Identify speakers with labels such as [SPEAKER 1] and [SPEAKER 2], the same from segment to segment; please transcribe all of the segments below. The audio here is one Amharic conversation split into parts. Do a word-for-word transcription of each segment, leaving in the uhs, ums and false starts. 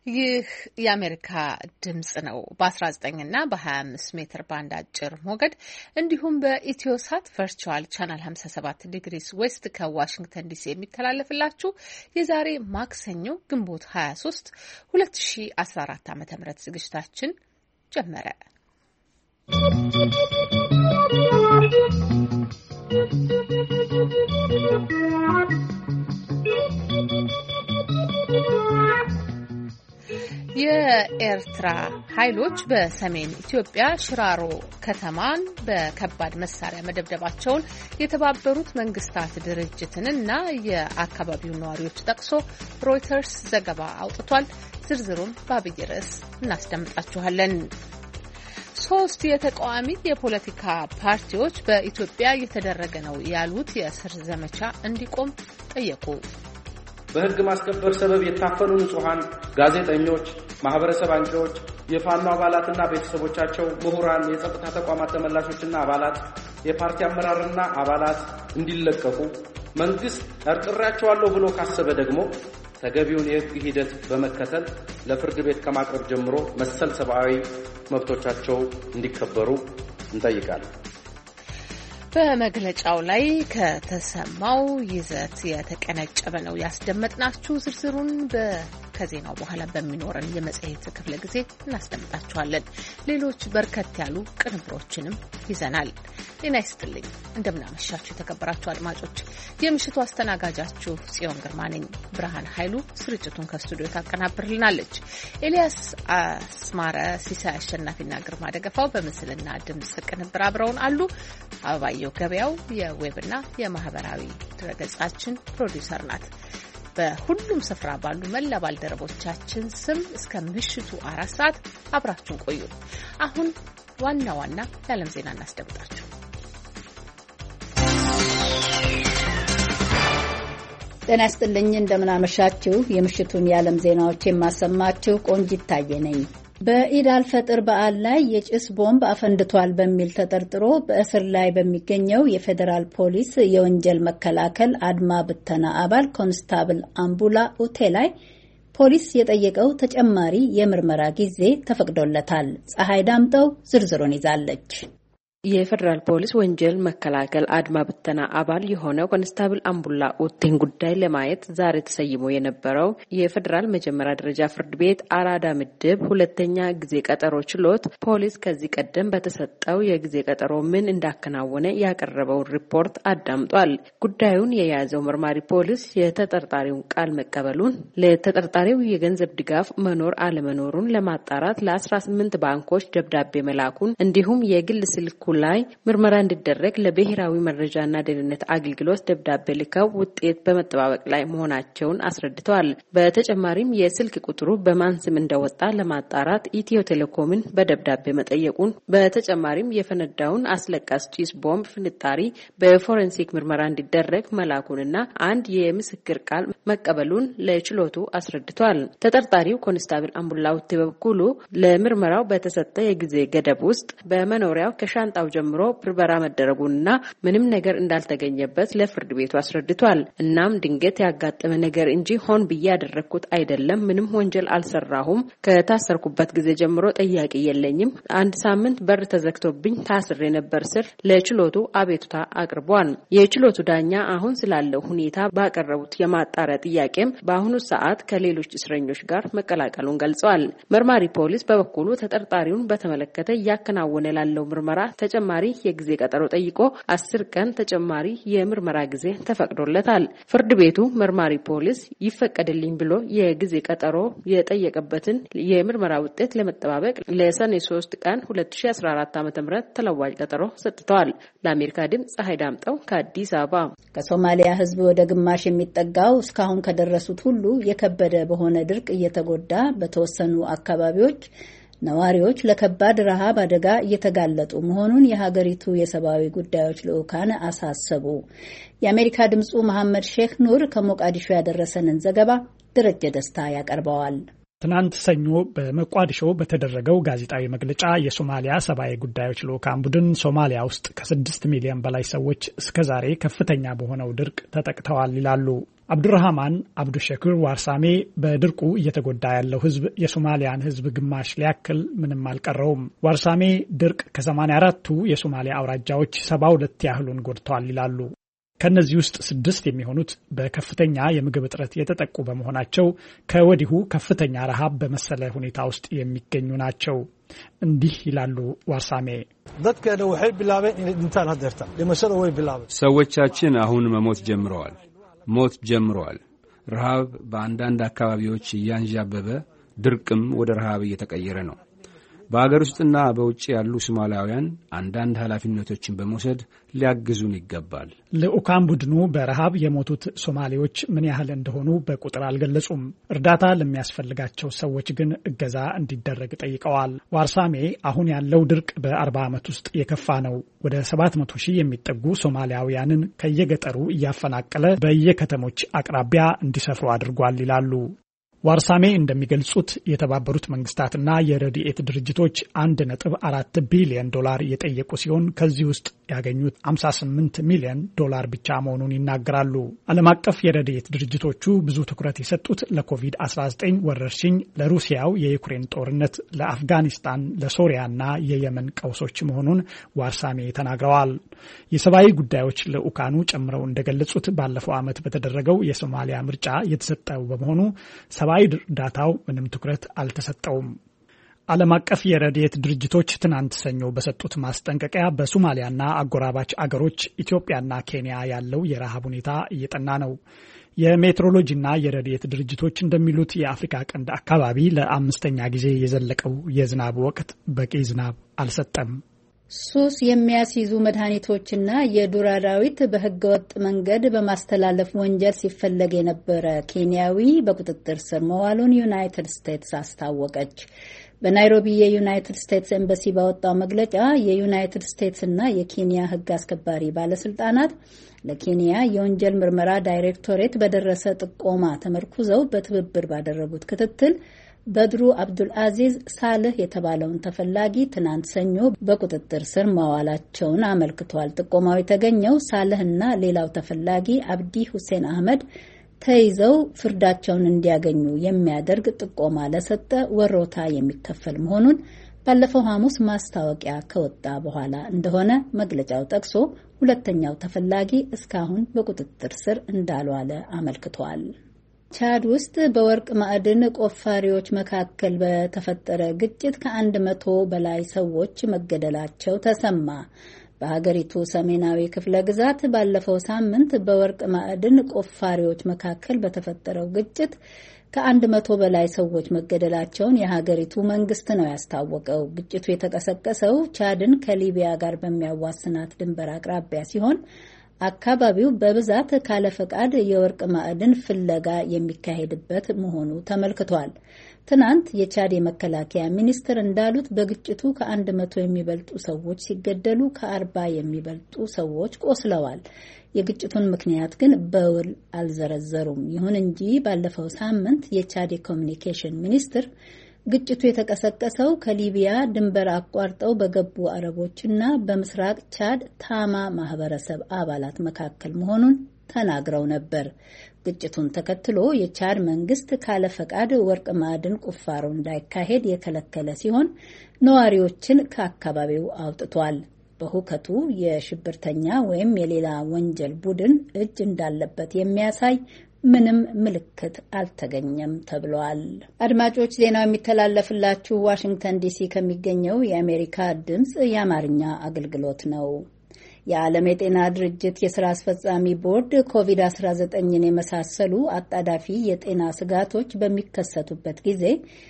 [SPEAKER 1] ይህ የአሜሪካ ድምጽ ነው። በ19 እና በ25 ሜትር ባንድ አጭር ሞገድ እንዲሁም በኢትዮሳት ቨርቹዋል ቻናል ሃምሳ ሰባት ዲግሪስ ዌስት ከዋሽንግተን ዲሲ የሚተላለፍላችሁ የዛሬ ማክሰኞ ግንቦት ሃያ ሶስት ሁለት ሺ አስራ አራት ዓ.ም ዝግጅታችን ጀመረ። የኤርትራ ኃይሎች በሰሜን ኢትዮጵያ ሽራሮ ከተማን በከባድ መሳሪያ መደብደባቸውን የተባበሩት መንግስታት ድርጅትንና የአካባቢውን ነዋሪዎች ጠቅሶ ሮይተርስ ዘገባ አውጥቷል። ዝርዝሩን በአብይ ርዕስ እናስደምጣችኋለን። ሶስት የተቃዋሚ የፖለቲካ ፓርቲዎች በኢትዮጵያ እየተደረገ ነው ያሉት የእስር ዘመቻ እንዲቆም ጠየቁ።
[SPEAKER 2] በህግ ማስከበር ሰበብ የታፈኑ ንጹሃን ጋዜጠኞች፣ ማህበረሰብ አንቂዎች፣ የፋኖ አባላትና ቤተሰቦቻቸው፣ ምሁራን፣ የጸጥታ ተቋማት ተመላሾችና አባላት፣ የፓርቲ አመራርና አባላት እንዲለቀቁ መንግስት ጠርጥሬያቸዋለሁ ብሎ ካሰበ ደግሞ ተገቢውን የህግ ሂደት በመከተል ለፍርድ ቤት ከማቅረብ ጀምሮ መሰል ሰብአዊ መብቶቻቸው እንዲከበሩ እንጠይቃለን።
[SPEAKER 1] በመግለጫው ላይ ከተሰማው ይዘት የተቀነጨበ ነው ያስደመጥናችሁ። ዝርዝሩን ከዜናው በኋላ በሚኖረን የመጽሔት ክፍለ ጊዜ እናስደምጣችኋለን። ሌሎች በርከት ያሉ ቅንብሮችንም ይዘናል። ጤና ይስጥልኝ፣ እንደምናመሻችሁ የተከበራችሁ አድማጮች። የምሽቱ አስተናጋጃችሁ ጽዮን ግርማ ነኝ። ብርሃን ኃይሉ ስርጭቱን ከስቱዲዮ ታቀናብርልናለች። ኤልያስ አስማረ፣ ሲሳይ አሸናፊና ግርማ ደገፋው በምስልና ድምጽ ቅንብር አብረውን አሉ። አበባየው ገበያው የዌብና የማህበራዊ ድረገጻችን ፕሮዲውሰር ናት። በሁሉም ስፍራ ባሉ መላ ባልደረቦቻችን ስም እስከ ምሽቱ አራት ሰዓት አብራችሁን ቆዩ። አሁን ዋና ዋና የዓለም ዜና እናስደምጣችሁ።
[SPEAKER 3] ጤና ይስጥልኝ፣ እንደምናመሻችሁ። የምሽቱን የዓለም ዜናዎች የማሰማችሁ ቆንጂት ታየ ነኝ። በኢድ አልፈጥር በዓል ላይ የጭስ ቦምብ አፈንድቷል በሚል ተጠርጥሮ በእስር ላይ በሚገኘው የፌዴራል ፖሊስ የወንጀል መከላከል አድማ ብተና አባል ኮንስታብል አምቡላ ኡቴ ላይ ፖሊስ የጠየቀው ተጨማሪ የምርመራ ጊዜ ተፈቅዶለታል። ፀሐይ ዳምጠው ዝርዝሩን ይዛለች።
[SPEAKER 4] የፌደራል ፖሊስ ወንጀል መከላከል አድማ ብተና አባል የሆነው ኮንስታብል አምቡላ ኡቴን ጉዳይ ለማየት ዛሬ ተሰይሞ የነበረው የፌደራል መጀመሪያ ደረጃ ፍርድ ቤት አራዳ ምድብ ሁለተኛ ጊዜ ቀጠሮ ችሎት ፖሊስ ከዚህ ቀደም በተሰጠው የጊዜ ቀጠሮ ምን እንዳከናወነ ያቀረበውን ሪፖርት አዳምጧል። ጉዳዩን የያዘው መርማሪ ፖሊስ የተጠርጣሪውን ቃል መቀበሉን፣ ለተጠርጣሪው የገንዘብ ድጋፍ መኖር አለመኖሩን ለማጣራት ለአስራ ስምንት ባንኮች ደብዳቤ መላኩን እንዲሁም የግል ስልክ ላይ ምርመራ እንዲደረግ ለብሔራዊ መረጃና ደህንነት አገልግሎት ደብዳቤ ልከው ውጤት በመጠባበቅ ላይ መሆናቸውን አስረድተዋል። በተጨማሪም የስልክ ቁጥሩ በማን ስም እንደወጣ ለማጣራት ኢትዮ ቴሌኮምን በደብዳቤ መጠየቁን፣ በተጨማሪም የፈነዳውን አስለቃሽ ጭስ ቦምብ ፍንጣሪ በፎረንሲክ ምርመራ እንዲደረግ መላኩንና አንድ የምስክር ቃል መቀበሉን ለችሎቱ አስረድተዋል። ተጠርጣሪው ኮንስታብል አምቡላ ኡቴ በበኩሉ ለምርመራው በተሰጠ የጊዜ ገደብ ውስጥ በመኖሪያው ከሻንጣ ጀምሮ ብርበራ መደረጉንና ምንም ነገር እንዳልተገኘበት ለፍርድ ቤቱ አስረድቷል። እናም ድንገት ያጋጠመ ነገር እንጂ ሆን ብዬ ያደረኩት አይደለም፣ ምንም ወንጀል አልሰራሁም፣ ከታሰርኩበት ጊዜ ጀምሮ ጥያቄ የለኝም፣ አንድ ሳምንት በር ተዘግቶብኝ ታስሬ ነበር ስር ለችሎቱ አቤቱታ አቅርቧል። የችሎቱ ዳኛ አሁን ስላለው ሁኔታ ባቀረቡት የማጣሪያ ጥያቄም በአሁኑ ሰዓት ከሌሎች እስረኞች ጋር መቀላቀሉን ገልጸዋል። መርማሪ ፖሊስ በበኩሉ ተጠርጣሪውን በተመለከተ እያከናወነ ላለው ምርመራ ተጨማሪ የጊዜ ቀጠሮ ጠይቆ አስር ቀን ተጨማሪ የምርመራ ጊዜ ተፈቅዶለታል። ፍርድ ቤቱ መርማሪ ፖሊስ ይፈቀድልኝ ብሎ የጊዜ ቀጠሮ የጠየቀበትን የምርመራ ውጤት ለመጠባበቅ ለሰኔ ሶስት ቀን ሁለት ሺ አስራ አራት ዓ.ም ተለዋጭ ቀጠሮ ሰጥተዋል። ለአሜሪካ ድምጽ ፀሐይ ዳምጠው ከአዲስ አበባ።
[SPEAKER 3] ከሶማሊያ ሕዝብ ወደ ግማሽ የሚጠጋው እስካሁን ከደረሱት ሁሉ የከበደ በሆነ ድርቅ እየተጎዳ በተወሰኑ አካባቢዎች ነዋሪዎች ለከባድ ረሃብ አደጋ እየተጋለጡ መሆኑን የሀገሪቱ የሰብአዊ ጉዳዮች ልዑካን አሳሰቡ። የአሜሪካ ድምጹ መሐመድ ሼክ ኑር ከሞቃዲሾ ያደረሰንን ዘገባ ደረጀ ደስታ ያቀርበዋል።
[SPEAKER 5] ትናንት ሰኞ በሞቃዲሾ በተደረገው ጋዜጣዊ መግለጫ የሶማሊያ ሰብአዊ ጉዳዮች ልዑካን ቡድን ሶማሊያ ውስጥ ከስድስት ሚሊዮን በላይ ሰዎች እስከዛሬ ከፍተኛ በሆነው ድርቅ ተጠቅተዋል ይላሉ። አብዱራህማን አብዱሸኩር ዋርሳሜ በድርቁ እየተጎዳ ያለው ህዝብ የሶማሊያን ህዝብ ግማሽ ሊያክል ምንም አልቀረውም። ዋርሳሜ ድርቅ ከሰማንያ አራቱ የሶማሊያ አውራጃዎች ሰባ ሁለት ያህሉን ጎድቷል ይላሉ። ከነዚህ ውስጥ ስድስት የሚሆኑት በከፍተኛ የምግብ እጥረት የተጠቁ በመሆናቸው ከወዲሁ ከፍተኛ ረሃብ በመሰለ ሁኔታ ውስጥ የሚገኙ ናቸው። እንዲህ ይላሉ ዋርሳሜ።
[SPEAKER 6] ሰዎቻችን አሁን መሞት ጀምረዋል ሞት ጀምረዋል። ረሃብ በአንዳንድ አካባቢዎች እያንዣበበ ድርቅም ወደ ረሃብ እየተቀየረ ነው። በአገር ውስጥና በውጭ ያሉ ሶማሊያውያን አንዳንድ ኃላፊነቶችን በመውሰድ ሊያግዙን ይገባል።
[SPEAKER 5] ልኡካን ቡድኑ በረሃብ የሞቱት ሶማሌዎች ምን ያህል እንደሆኑ በቁጥር አልገለጹም። እርዳታ ለሚያስፈልጋቸው ሰዎች ግን እገዛ እንዲደረግ ጠይቀዋል። ዋርሳሜ አሁን ያለው ድርቅ በአርባ ዓመት ውስጥ የከፋ ነው። ወደ ሰባት መቶ ሺህ የሚጠጉ ሶማሊያውያንን ከየገጠሩ እያፈናቀለ በየከተሞች አቅራቢያ እንዲሰፍሩ አድርጓል ይላሉ። ዋርሳሜ እንደሚገልጹት የተባበሩት መንግስታትና የረድኤት ድርጅቶች አንድ ነጥብ አራት ቢሊዮን ዶላር የጠየቁ ሲሆን ከዚህ ውስጥ ያገኙት ሃምሳ ስምንት ሚሊዮን ዶላር ብቻ መሆኑን ይናገራሉ። ዓለም አቀፍ የረድኤት ድርጅቶቹ ብዙ ትኩረት የሰጡት ለኮቪድ አስራ ዘጠኝ ወረርሽኝ፣ ለሩሲያው የዩክሬን ጦርነት፣ ለአፍጋኒስታን፣ ለሶሪያና የየመን ቀውሶች መሆኑን ዋርሳሜ ተናግረዋል። የሰብአዊ ጉዳዮች ልኡካኑ ጨምረው እንደገለጹት ባለፈው ዓመት በተደረገው የሶማሊያ ምርጫ የተሰጠው በመሆኑ ሰብአዊ እርዳታው ምንም ትኩረት አልተሰጠውም። ዓለም አቀፍ የረድኤት ድርጅቶች ትናንት ሰኞ በሰጡት ማስጠንቀቂያ በሶማሊያና አጎራባች አገሮች ኢትዮጵያና ኬንያ ያለው የረሃብ ሁኔታ እየጠና ነው። የሜትሮሎጂና የረድኤት ድርጅቶች እንደሚሉት የአፍሪካ ቀንድ አካባቢ ለአምስተኛ ጊዜ የዘለቀው የዝናብ ወቅት በቂ ዝናብ አልሰጠም።
[SPEAKER 3] ሱስ የሚያስይዙ መድኃኒቶችና የዱር አራዊት በህገወጥ መንገድ በማስተላለፍ ወንጀል ሲፈለግ የነበረ ኬንያዊ በቁጥጥር ስር መዋሉን ዩናይትድ ስቴትስ አስታወቀች። በናይሮቢ የዩናይትድ ስቴትስ ኤምባሲ ባወጣው መግለጫ የዩናይትድ ስቴትስና የኬንያ ህግ አስከባሪ ባለስልጣናት ለኬንያ የወንጀል ምርመራ ዳይሬክቶሬት በደረሰ ጥቆማ ተመርኩዘው በትብብር ባደረጉት ክትትል በድሩ አብዱል አዚዝ ሳልህ የተባለውን ተፈላጊ ትናንት ሰኞ በቁጥጥር ስር ማዋላቸውን አመልክቷል። ጥቆማው የተገኘው ሳልህና ሌላው ተፈላጊ አብዲ ሁሴን አህመድ ተይዘው ፍርዳቸውን እንዲያገኙ የሚያደርግ ጥቆማ ለሰጠ ወሮታ የሚከፈል መሆኑን ባለፈው ሐሙስ ማስታወቂያ ከወጣ በኋላ እንደሆነ መግለጫው ጠቅሶ ሁለተኛው ተፈላጊ እስካሁን በቁጥጥር ስር እንዳልዋለ አመልክቷል። ቻድ ውስጥ በወርቅ ማዕድን ቆፋሪዎች መካከል በተፈጠረ ግጭት ከአንድ መቶ በላይ ሰዎች መገደላቸው ተሰማ። በሀገሪቱ ሰሜናዊ ክፍለ ግዛት ባለፈው ሳምንት በወርቅ ማዕድን ቆፋሪዎች መካከል በተፈጠረው ግጭት ከአንድ መቶ በላይ ሰዎች መገደላቸውን የሀገሪቱ መንግስት ነው ያስታወቀው። ግጭቱ የተቀሰቀሰው ቻድን ከሊቢያ ጋር በሚያዋስናት ድንበር አቅራቢያ ሲሆን አካባቢው በብዛት ካለ ፈቃድ የወርቅ ማዕድን ፍለጋ የሚካሄድበት መሆኑ ተመልክቷል። ትናንት የቻድ የመከላከያ ሚኒስትር እንዳሉት በግጭቱ ከአንድ መቶ የሚበልጡ ሰዎች ሲገደሉ ከአርባ የሚበልጡ ሰዎች ቆስለዋል። የግጭቱን ምክንያት ግን በውል አልዘረዘሩም። ይሁን እንጂ ባለፈው ሳምንት የቻድ የኮሚኒኬሽን ሚኒስትር ግጭቱ የተቀሰቀሰው ከሊቢያ ድንበር አቋርጠው በገቡ አረቦችና በምስራቅ ቻድ ታማ ማህበረሰብ አባላት መካከል መሆኑን ተናግረው ነበር። ግጭቱን ተከትሎ የቻድ መንግስት ካለ ፈቃድ ወርቅ ማዕድን ቁፋሮ እንዳይካሄድ የከለከለ ሲሆን ነዋሪዎችን ከአካባቢው አውጥቷል። በሁከቱ የሽብርተኛ ወይም የሌላ ወንጀል ቡድን እጅ እንዳለበት የሚያሳይ ምንም ምልክት አልተገኘም ተብሏል። አድማጮች፣ ዜናው የሚተላለፍላችሁ ዋሽንግተን ዲሲ ከሚገኘው የአሜሪካ ድምጽ የአማርኛ አገልግሎት ነው። የዓለም የጤና ድርጅት የሥራ አስፈጻሚ ቦርድ ኮቪድ አስራ ዘጠኝን የመሳሰሉ አጣዳፊ የጤና ስጋቶች በሚከሰቱበት ጊዜ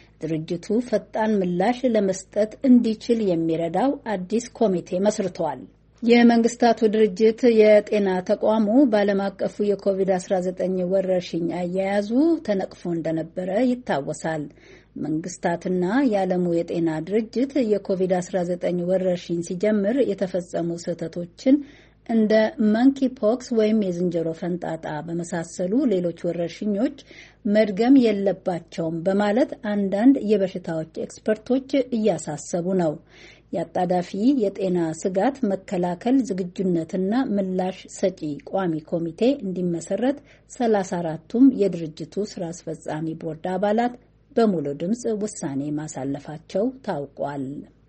[SPEAKER 3] ድርጅቱ ፈጣን ምላሽ ለመስጠት እንዲችል የሚረዳው አዲስ ኮሚቴ መስርቷል። የመንግስታቱ ድርጅት የጤና ተቋሙ በዓለም አቀፉ የኮቪድ አስራ ዘጠኝ ወረርሽኝ አያያዙ ተነቅፎ እንደነበረ ይታወሳል። መንግስታትና የዓለሙ የጤና ድርጅት የኮቪድ አስራ ዘጠኝ ወረርሽኝ ሲጀምር የተፈጸሙ ስህተቶችን እንደ መንኪ ፖክስ ወይም የዝንጀሮ ፈንጣጣ በመሳሰሉ ሌሎች ወረርሽኞች መድገም የለባቸውም በማለት አንዳንድ የበሽታዎች ኤክስፐርቶች እያሳሰቡ ነው። የአጣዳፊ የጤና ስጋት መከላከል ዝግጁነትና ምላሽ ሰጪ ቋሚ ኮሚቴ እንዲመሰረት ሰላሳ አራቱም የድርጅቱ ስራ አስፈጻሚ ቦርድ አባላት በሙሉ ድምጽ ውሳኔ ማሳለፋቸው ታውቋል።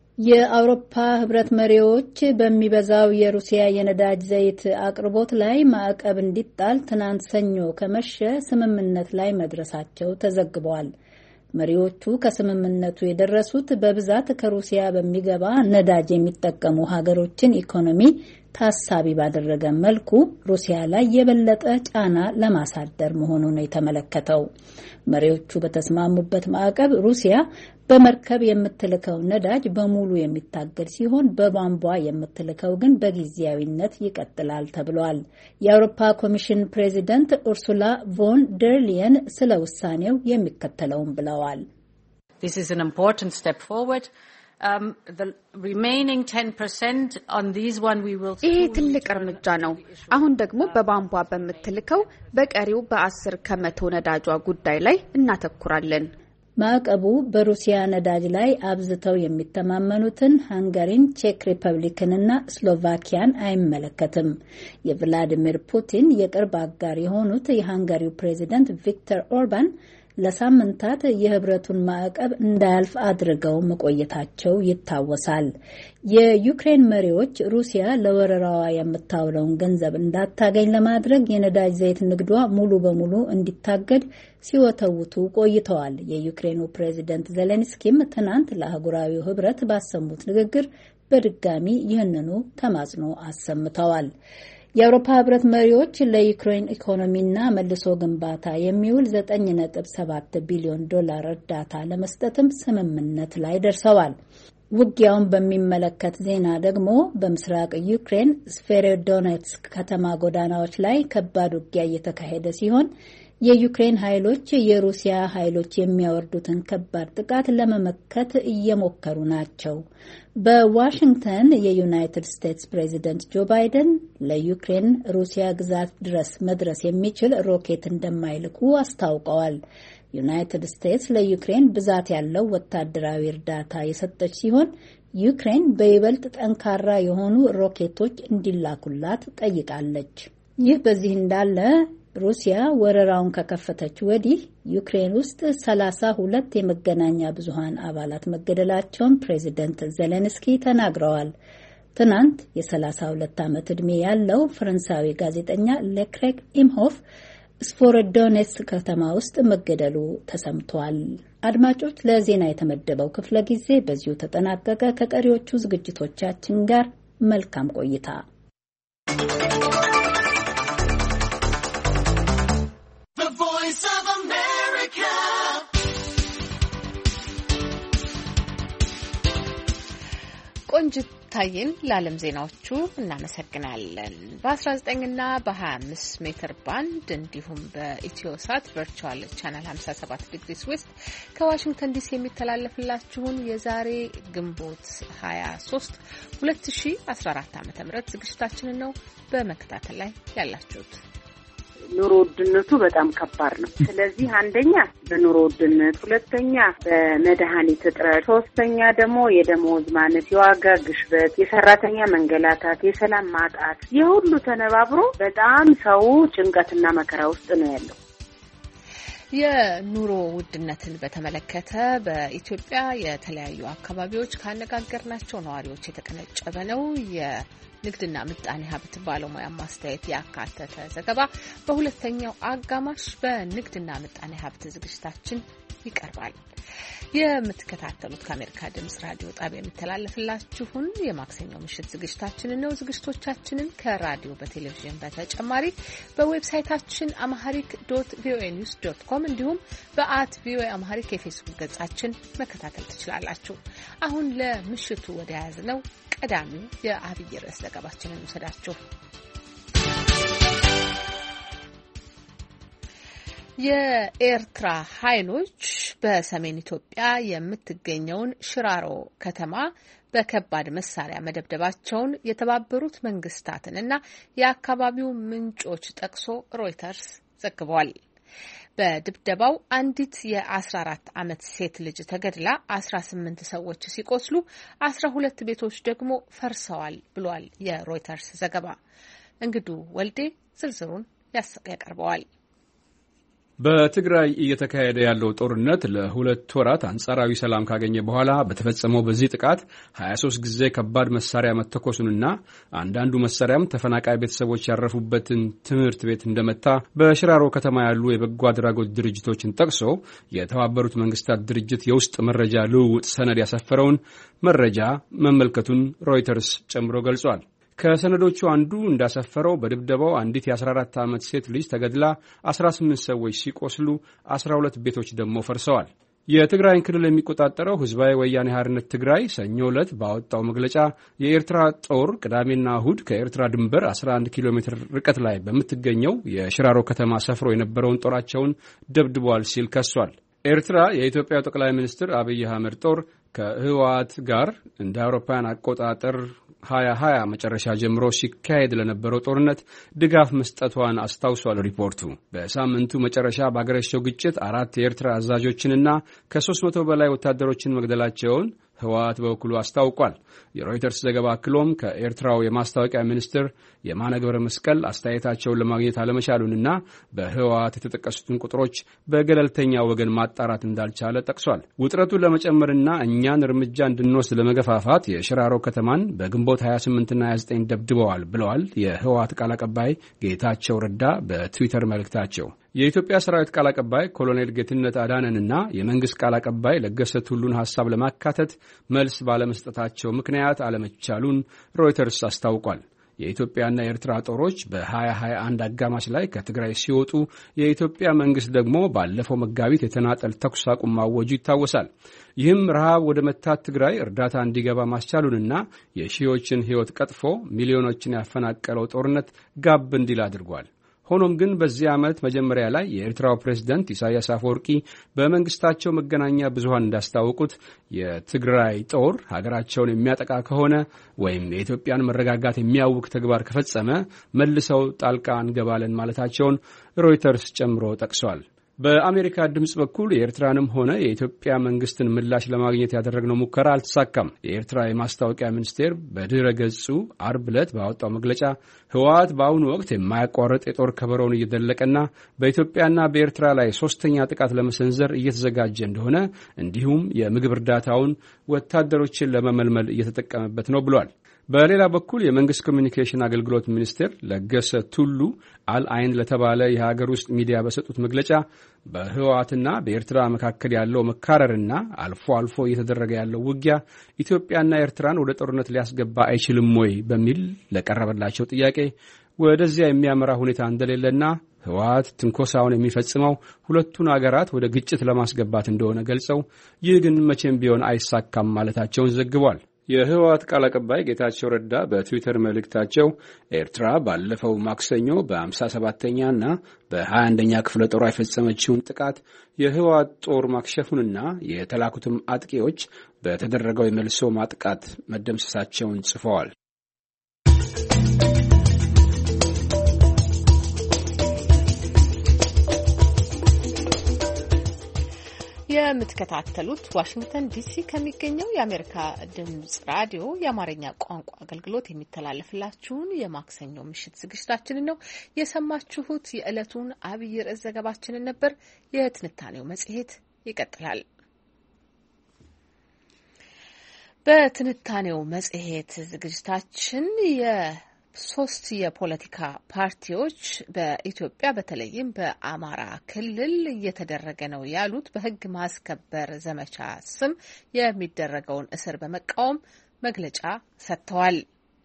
[SPEAKER 3] የአውሮፓ ህብረት መሪዎች በሚበዛው የሩሲያ የነዳጅ ዘይት አቅርቦት ላይ ማዕቀብ እንዲጣል ትናንት ሰኞ ከመሸ ስምምነት ላይ መድረሳቸው ተዘግቧል። መሪዎቹ ከስምምነቱ የደረሱት በብዛት ከሩሲያ በሚገባ ነዳጅ የሚጠቀሙ ሀገሮችን ኢኮኖሚ ታሳቢ ባደረገ መልኩ ሩሲያ ላይ የበለጠ ጫና ለማሳደር መሆኑ ነው የተመለከተው። መሪዎቹ በተስማሙበት ማዕቀብ ሩሲያ በመርከብ የምትልከው ነዳጅ በሙሉ የሚታገድ ሲሆን በቧንቧ የምትልከው ግን በጊዜያዊነት ይቀጥላል ተብሏል። የአውሮፓ ኮሚሽን ፕሬዚደንት ኡርሱላ ቮን ደር ሊየን ስለ ውሳኔው የሚከተለውን ብለዋል።
[SPEAKER 7] This is an important step forward. Um, the remaining ten percent on these one we will
[SPEAKER 8] ይሄ ትልቅ እርምጃ ነው። አሁን ደግሞ በቧንቧ በምትልከው በቀሪው በአስር ከመቶ ነዳጇ ጉዳይ ላይ እናተኩራለን።
[SPEAKER 3] ማዕቀቡ በሩሲያ ነዳጅ ላይ አብዝተው የሚተማመኑትን ሃንጋሪን፣ ቼክ ሪፐብሊክንና ስሎቫኪያን አይመለከትም። የቭላዲሚር ፑቲን የቅርብ አጋር የሆኑት የሃንጋሪው ፕሬዚደንት ቪክተር ኦርባን ለሳምንታት የህብረቱን ማዕቀብ እንዳያልፍ አድርገው መቆየታቸው ይታወሳል። የዩክሬን መሪዎች ሩሲያ ለወረራዋ የምታውለውን ገንዘብ እንዳታገኝ ለማድረግ የነዳጅ ዘይት ንግዷ ሙሉ በሙሉ እንዲታገድ ሲወተውቱ ቆይተዋል። የዩክሬኑ ፕሬዚደንት ዜሌንስኪም ትናንት ለአህጉራዊው ህብረት ባሰሙት ንግግር በድጋሚ ይህንኑ ተማጽኖ አሰምተዋል። የአውሮፓ ህብረት መሪዎች ለዩክሬን ኢኮኖሚና መልሶ ግንባታ የሚውል ዘጠኝ ነጥብ ሰባት ቢሊዮን ዶላር እርዳታ ለመስጠትም ስምምነት ላይ ደርሰዋል። ውጊያውን በሚመለከት ዜና ደግሞ በምስራቅ ዩክሬን ስቬሮዶኔትስክ ከተማ ጎዳናዎች ላይ ከባድ ውጊያ እየተካሄደ ሲሆን የዩክሬን ኃይሎች የሩሲያ ኃይሎች የሚያወርዱትን ከባድ ጥቃት ለመመከት እየሞከሩ ናቸው። በዋሽንግተን የዩናይትድ ስቴትስ ፕሬዚደንት ጆ ባይደን ለዩክሬን ሩሲያ ግዛት ድረስ መድረስ የሚችል ሮኬት እንደማይልኩ አስታውቀዋል። ዩናይትድ ስቴትስ ለዩክሬን ብዛት ያለው ወታደራዊ እርዳታ የሰጠች ሲሆን ዩክሬን በይበልጥ ጠንካራ የሆኑ ሮኬቶች እንዲላኩላት ጠይቃለች። ይህ በዚህ እንዳለ ሩሲያ ወረራውን ከከፈተች ወዲህ ዩክሬን ውስጥ ሰላሳ ሁለት የመገናኛ ብዙሃን አባላት መገደላቸውን ፕሬዚደንት ዜሌንስኪ ተናግረዋል። ትናንት የሰላሳ ሁለት ዓመት ዕድሜ ያለው ፈረንሳዊ ጋዜጠኛ ሌክሬክ ኢምሆፍ ስቬሮዶኔትስክ ከተማ ውስጥ መገደሉ ተሰምቷል። አድማጮች፣ ለዜና የተመደበው ክፍለ ጊዜ በዚሁ ተጠናቀቀ። ከቀሪዎቹ ዝግጅቶቻችን ጋር መልካም ቆይታ።
[SPEAKER 1] ቆንጅት ታይን ለዓለም ዜናዎቹ እናመሰግናለን። በ19 እና በ25 ሜትር ባንድ እንዲሁም በኢትዮሳት ቨርቹዋል ቻናል ሃምሳ ሰባት ዲግሪስ ዌስት ከዋሽንግተን ዲሲ የሚተላለፍላችሁን የዛሬ ግንቦት ሀያ ሶስት ሁለት ሺ አስራ አራት ዓ.ም ዝግጅታችንን ነው በመከታተል ላይ ያላችሁት።
[SPEAKER 9] ኑሮ ውድነቱ በጣም ከባድ ነው። ስለዚህ አንደኛ በኑሮ ውድነት፣ ሁለተኛ በመድኃኒት እጥረት፣ ሶስተኛ ደግሞ የደሞዝ ማነስ፣ የዋጋ ግሽበት፣ የሰራተኛ መንገላታት፣ የሰላም ማጣት፣ የሁሉ ተነባብሮ በጣም ሰው ጭንቀትና መከራ ውስጥ ነው ያለው።
[SPEAKER 1] የኑሮ ውድነትን በተመለከተ በኢትዮጵያ የተለያዩ አካባቢዎች ካነጋገርናቸው ነዋሪዎች የተቀነጨበ ነው። የንግድና ምጣኔ ሀብት ባለሙያ ማስተያየት ያካተተ ዘገባ በሁለተኛው አጋማሽ በንግድና ምጣኔ ሀብት ዝግጅታችን ይቀርባል። የምትከታተሉት ከአሜሪካ ድምጽ ራዲዮ ጣቢያ የሚተላለፍላችሁን የማክሰኞ ምሽት ዝግጅታችንን ነው። ዝግጅቶቻችንን ከራዲዮ በቴሌቪዥን በተጨማሪ በዌብሳይታችን አማሃሪክ ዶት ቪኦኤ ኒውስ ዶት ኮም እንዲሁም በአት ቪኦኤ አማሃሪክ የፌስቡክ ገጻችን መከታተል ትችላላችሁ። አሁን ለምሽቱ ወደ ያዝነው ቀዳሚው የአብይ ርዕስ ዘገባችንን ወሰዳችሁ። የኤርትራ ኃይሎች በሰሜን ኢትዮጵያ የምትገኘውን ሽራሮ ከተማ በከባድ መሳሪያ መደብደባቸውን የተባበሩት መንግስታትንና የአካባቢው ምንጮች ጠቅሶ ሮይተርስ ዘግቧል። በድብደባው አንዲት የአስራ አራት ዓመት ሴት ልጅ ተገድላ አስራ ስምንት ሰዎች ሲቆስሉ አስራ ሁለት ቤቶች ደግሞ ፈርሰዋል ብሏል የሮይተርስ ዘገባ። እንግዱ ወልዴ ዝርዝሩን ያቀርበዋል።
[SPEAKER 6] በትግራይ እየተካሄደ ያለው ጦርነት ለሁለት ወራት አንጻራዊ ሰላም ካገኘ በኋላ በተፈጸመው በዚህ ጥቃት ሀያ ሶስት ጊዜ ከባድ መሳሪያ መተኮሱንና አንዳንዱ መሳሪያም ተፈናቃይ ቤተሰቦች ያረፉበትን ትምህርት ቤት እንደመታ በሽራሮ ከተማ ያሉ የበጎ አድራጎት ድርጅቶችን ጠቅሶ የተባበሩት መንግስታት ድርጅት የውስጥ መረጃ ልውውጥ ሰነድ ያሰፈረውን መረጃ መመልከቱን ሮይተርስ ጨምሮ ገልጿል። ከሰነዶቹ አንዱ እንዳሰፈረው በድብደባው አንዲት የአስራ አራት ዓመት ሴት ልጅ ተገድላ አስራ ስምንት ሰዎች ሲቆስሉ አስራ ሁለት ቤቶች ደግሞ ፈርሰዋል። የትግራይን ክልል የሚቆጣጠረው ህዝባዊ ወያኔ ሓርነት ትግራይ ሰኞ ዕለት ባወጣው መግለጫ የኤርትራ ጦር ቅዳሜና እሁድ ከኤርትራ ድንበር አስራ አንድ ኪሎ ሜትር ርቀት ላይ በምትገኘው የሽራሮ ከተማ ሰፍሮ የነበረውን ጦራቸውን ደብድበዋል ሲል ከሷል። ኤርትራ የኢትዮጵያው ጠቅላይ ሚኒስትር አብይ አህመድ ጦር ከህወሓት ጋር እንደ አውሮፓውያን አቆጣጠር ሀያ ሀያ መጨረሻ ጀምሮ ሲካሄድ ለነበረው ጦርነት ድጋፍ መስጠቷን አስታውሷል ሪፖርቱ። በሳምንቱ መጨረሻ ባገረሸው ግጭት አራት የኤርትራ አዛዦችንና ከሦስት መቶ በላይ ወታደሮችን መግደላቸውን ህወሓት በበኩሉ አስታውቋል። የሮይተርስ ዘገባ አክሎም ከኤርትራው የማስታወቂያ ሚኒስትር የማነ ገብረ መስቀል አስተያየታቸውን ለማግኘት አለመቻሉንና በህወሓት የተጠቀሱትን ቁጥሮች በገለልተኛ ወገን ማጣራት እንዳልቻለ ጠቅሷል። ውጥረቱን ለመጨመርና እኛን እርምጃ እንድንወስድ ለመገፋፋት የሽራሮ ከተማን በግንቦት ሀያ ስምንትና ሀያ ዘጠኝ ደብድበዋል ብለዋል የህወሓት ቃል አቀባይ ጌታቸው ረዳ በትዊተር መልእክታቸው። የኢትዮጵያ ሰራዊት ቃል አቀባይ ኮሎኔል ጌትነት አዳነንና የመንግስት ቃል አቀባይ ለገሰ ቱሉን ሐሳብ ለማካተት መልስ ባለመስጠታቸው ምክንያት አለመቻሉን ሮይተርስ አስታውቋል። የኢትዮጵያና የኤርትራ ጦሮች በሀያ ሀያ አንድ አጋማሽ ላይ ከትግራይ ሲወጡ የኢትዮጵያ መንግስት ደግሞ ባለፈው መጋቢት የተናጠል ተኩስ አቁም ማወጁ ይታወሳል። ይህም ረሃብ ወደ መታት ትግራይ እርዳታ እንዲገባ ማስቻሉንና የሺዎችን ሕይወት ቀጥፎ ሚሊዮኖችን ያፈናቀለው ጦርነት ጋብ እንዲል አድርጓል። ሆኖም ግን በዚህ ዓመት መጀመሪያ ላይ የኤርትራው ፕሬዝዳንት ኢሳያስ አፈወርቂ በመንግስታቸው መገናኛ ብዙሃን እንዳስታወቁት የትግራይ ጦር ሀገራቸውን የሚያጠቃ ከሆነ ወይም የኢትዮጵያን መረጋጋት የሚያውክ ተግባር ከፈጸመ መልሰው ጣልቃ እንገባለን ማለታቸውን ሮይተርስ ጨምሮ ጠቅሷል። በአሜሪካ ድምጽ በኩል የኤርትራንም ሆነ የኢትዮጵያ መንግስትን ምላሽ ለማግኘት ያደረግነው ሙከራ አልተሳካም። የኤርትራ የማስታወቂያ ሚኒስቴር በድረ ገጹ አርብ ዕለት ባወጣው መግለጫ ህወሓት በአሁኑ ወቅት የማያቋርጥ የጦር ከበሮውን እየደለቀና በኢትዮጵያና በኤርትራ ላይ ሶስተኛ ጥቃት ለመሰንዘር እየተዘጋጀ እንደሆነ እንዲሁም የምግብ እርዳታውን ወታደሮችን ለመመልመል እየተጠቀመበት ነው ብሏል። በሌላ በኩል የመንግስት ኮሚኒኬሽን አገልግሎት ሚኒስቴር ለገሰ ቱሉ አልአይን ለተባለ የሀገር ውስጥ ሚዲያ በሰጡት መግለጫ በህወሓትና በኤርትራ መካከል ያለው መካረርና አልፎ አልፎ እየተደረገ ያለው ውጊያ ኢትዮጵያና ኤርትራን ወደ ጦርነት ሊያስገባ አይችልም ወይ በሚል ለቀረበላቸው ጥያቄ ወደዚያ የሚያመራ ሁኔታ እንደሌለና ህወሓት ትንኮሳውን የሚፈጽመው ሁለቱን አገራት ወደ ግጭት ለማስገባት እንደሆነ ገልጸው ይህ ግን መቼም ቢሆን አይሳካም ማለታቸውን ዘግቧል። የህወሓት ቃል አቀባይ ጌታቸው ረዳ በትዊተር መልእክታቸው ኤርትራ ባለፈው ማክሰኞ በሃምሳ ሰባተኛና በሀያ አንደኛ ክፍለ ጦር የፈጸመችውን ጥቃት የህወሓት ጦር ማክሸፉንና የተላኩትም አጥቂዎች በተደረገው የመልሶ ማጥቃት መደምሰሳቸውን ጽፈዋል።
[SPEAKER 1] የምትከታተሉት ዋሽንግተን ዲሲ ከሚገኘው የአሜሪካ ድምጽ ራዲዮ የአማርኛ ቋንቋ አገልግሎት የሚተላለፍላችሁን የማክሰኞ ምሽት ዝግጅታችንን ነው የሰማችሁት። የዕለቱን አብይ ርዕስ ዘገባችንን ነበር። የትንታኔው መጽሔት ይቀጥላል። በትንታኔው መጽሔት ዝግጅታችን የ ሶስት የፖለቲካ ፓርቲዎች በኢትዮጵያ በተለይም በአማራ ክልል እየተደረገ ነው ያሉት በሕግ ማስከበር ዘመቻ ስም የሚደረገውን እስር በመቃወም መግለጫ ሰጥተዋል።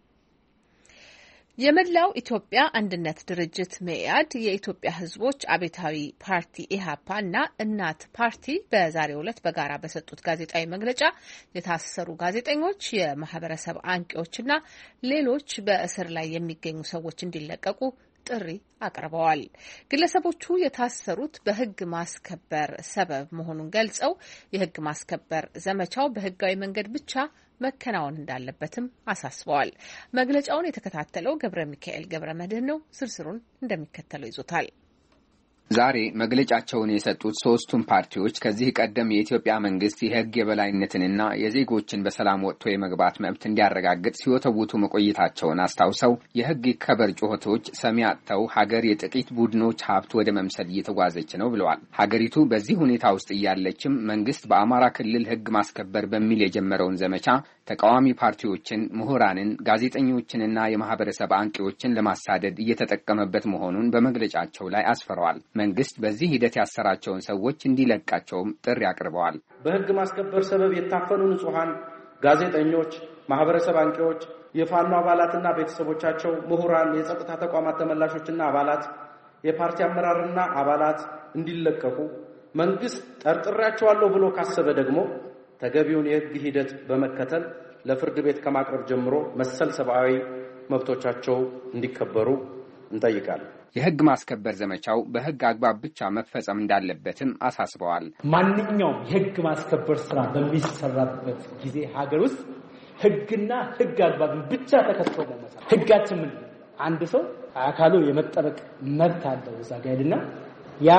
[SPEAKER 1] የመላው ኢትዮጵያ አንድነት ድርጅት መኢአድ፣ የኢትዮጵያ ሕዝቦች አብዮታዊ ፓርቲ ኢህአፓ እና እናት ፓርቲ በዛሬው ዕለት በጋራ በሰጡት ጋዜጣዊ መግለጫ የታሰሩ ጋዜጠኞች፣ የማህበረሰብ አንቂዎችና ሌሎች በእስር ላይ የሚገኙ ሰዎች እንዲለቀቁ ጥሪ አቅርበዋል። ግለሰቦቹ የታሰሩት በሕግ ማስከበር ሰበብ መሆኑን ገልጸው የሕግ ማስከበር ዘመቻው በሕጋዊ መንገድ ብቻ መከናወን እንዳለበትም አሳስበዋል። መግለጫውን የተከታተለው ገብረ ሚካኤል ገብረ መድህን ነው። ዝርዝሩን እንደሚከተለው ይዞታል።
[SPEAKER 10] ዛሬ መግለጫቸውን የሰጡት ሶስቱም ፓርቲዎች ከዚህ ቀደም የኢትዮጵያ መንግስት የህግ የበላይነትንና የዜጎችን በሰላም ወጥቶ የመግባት መብት እንዲያረጋግጥ ሲወተውቱ መቆየታቸውን አስታውሰው የህግ ይከበር ጩኸቶች ሰሚ አጥተው ሀገር የጥቂት ቡድኖች ሀብት ወደ መምሰል እየተጓዘች ነው ብለዋል። ሀገሪቱ በዚህ ሁኔታ ውስጥ እያለችም መንግስት በአማራ ክልል ህግ ማስከበር በሚል የጀመረውን ዘመቻ ተቃዋሚ ፓርቲዎችን፣ ምሁራንን፣ ጋዜጠኞችንና የማህበረሰብ አንቂዎችን ለማሳደድ እየተጠቀመበት መሆኑን በመግለጫቸው ላይ አስፈረዋል። መንግስት በዚህ ሂደት ያሰራቸውን ሰዎች እንዲለቃቸውም ጥሪ አቅርበዋል።
[SPEAKER 2] በህግ ማስከበር ሰበብ የታፈኑ ንጹሃን ጋዜጠኞች፣ ማህበረሰብ አንቂዎች፣ የፋኖ አባላትና ቤተሰቦቻቸው፣ ምሁራን፣ የጸጥታ ተቋማት ተመላሾችና አባላት፣ የፓርቲ አመራርና አባላት እንዲለቀቁ መንግስት ጠርጥሬያቸዋለሁ ብሎ ካሰበ ደግሞ ተገቢውን የህግ ሂደት በመከተል ለፍርድ ቤት ከማቅረብ ጀምሮ መሰል ሰብአዊ መብቶቻቸው እንዲከበሩ እንጠይቃለን።
[SPEAKER 10] የህግ ማስከበር ዘመቻው በህግ አግባብ ብቻ መፈጸም እንዳለበትም አሳስበዋል።
[SPEAKER 11] ማንኛውም የህግ ማስከበር ስራ በሚሰራበት ጊዜ ሀገር ውስጥ ህግና ህግ አግባብን ብቻ ተከትሎ ለመስራት ህጋችን ምን አንድ ሰው አካሉ የመጠበቅ መብት አለው እዛ ጋር አይደልና ያ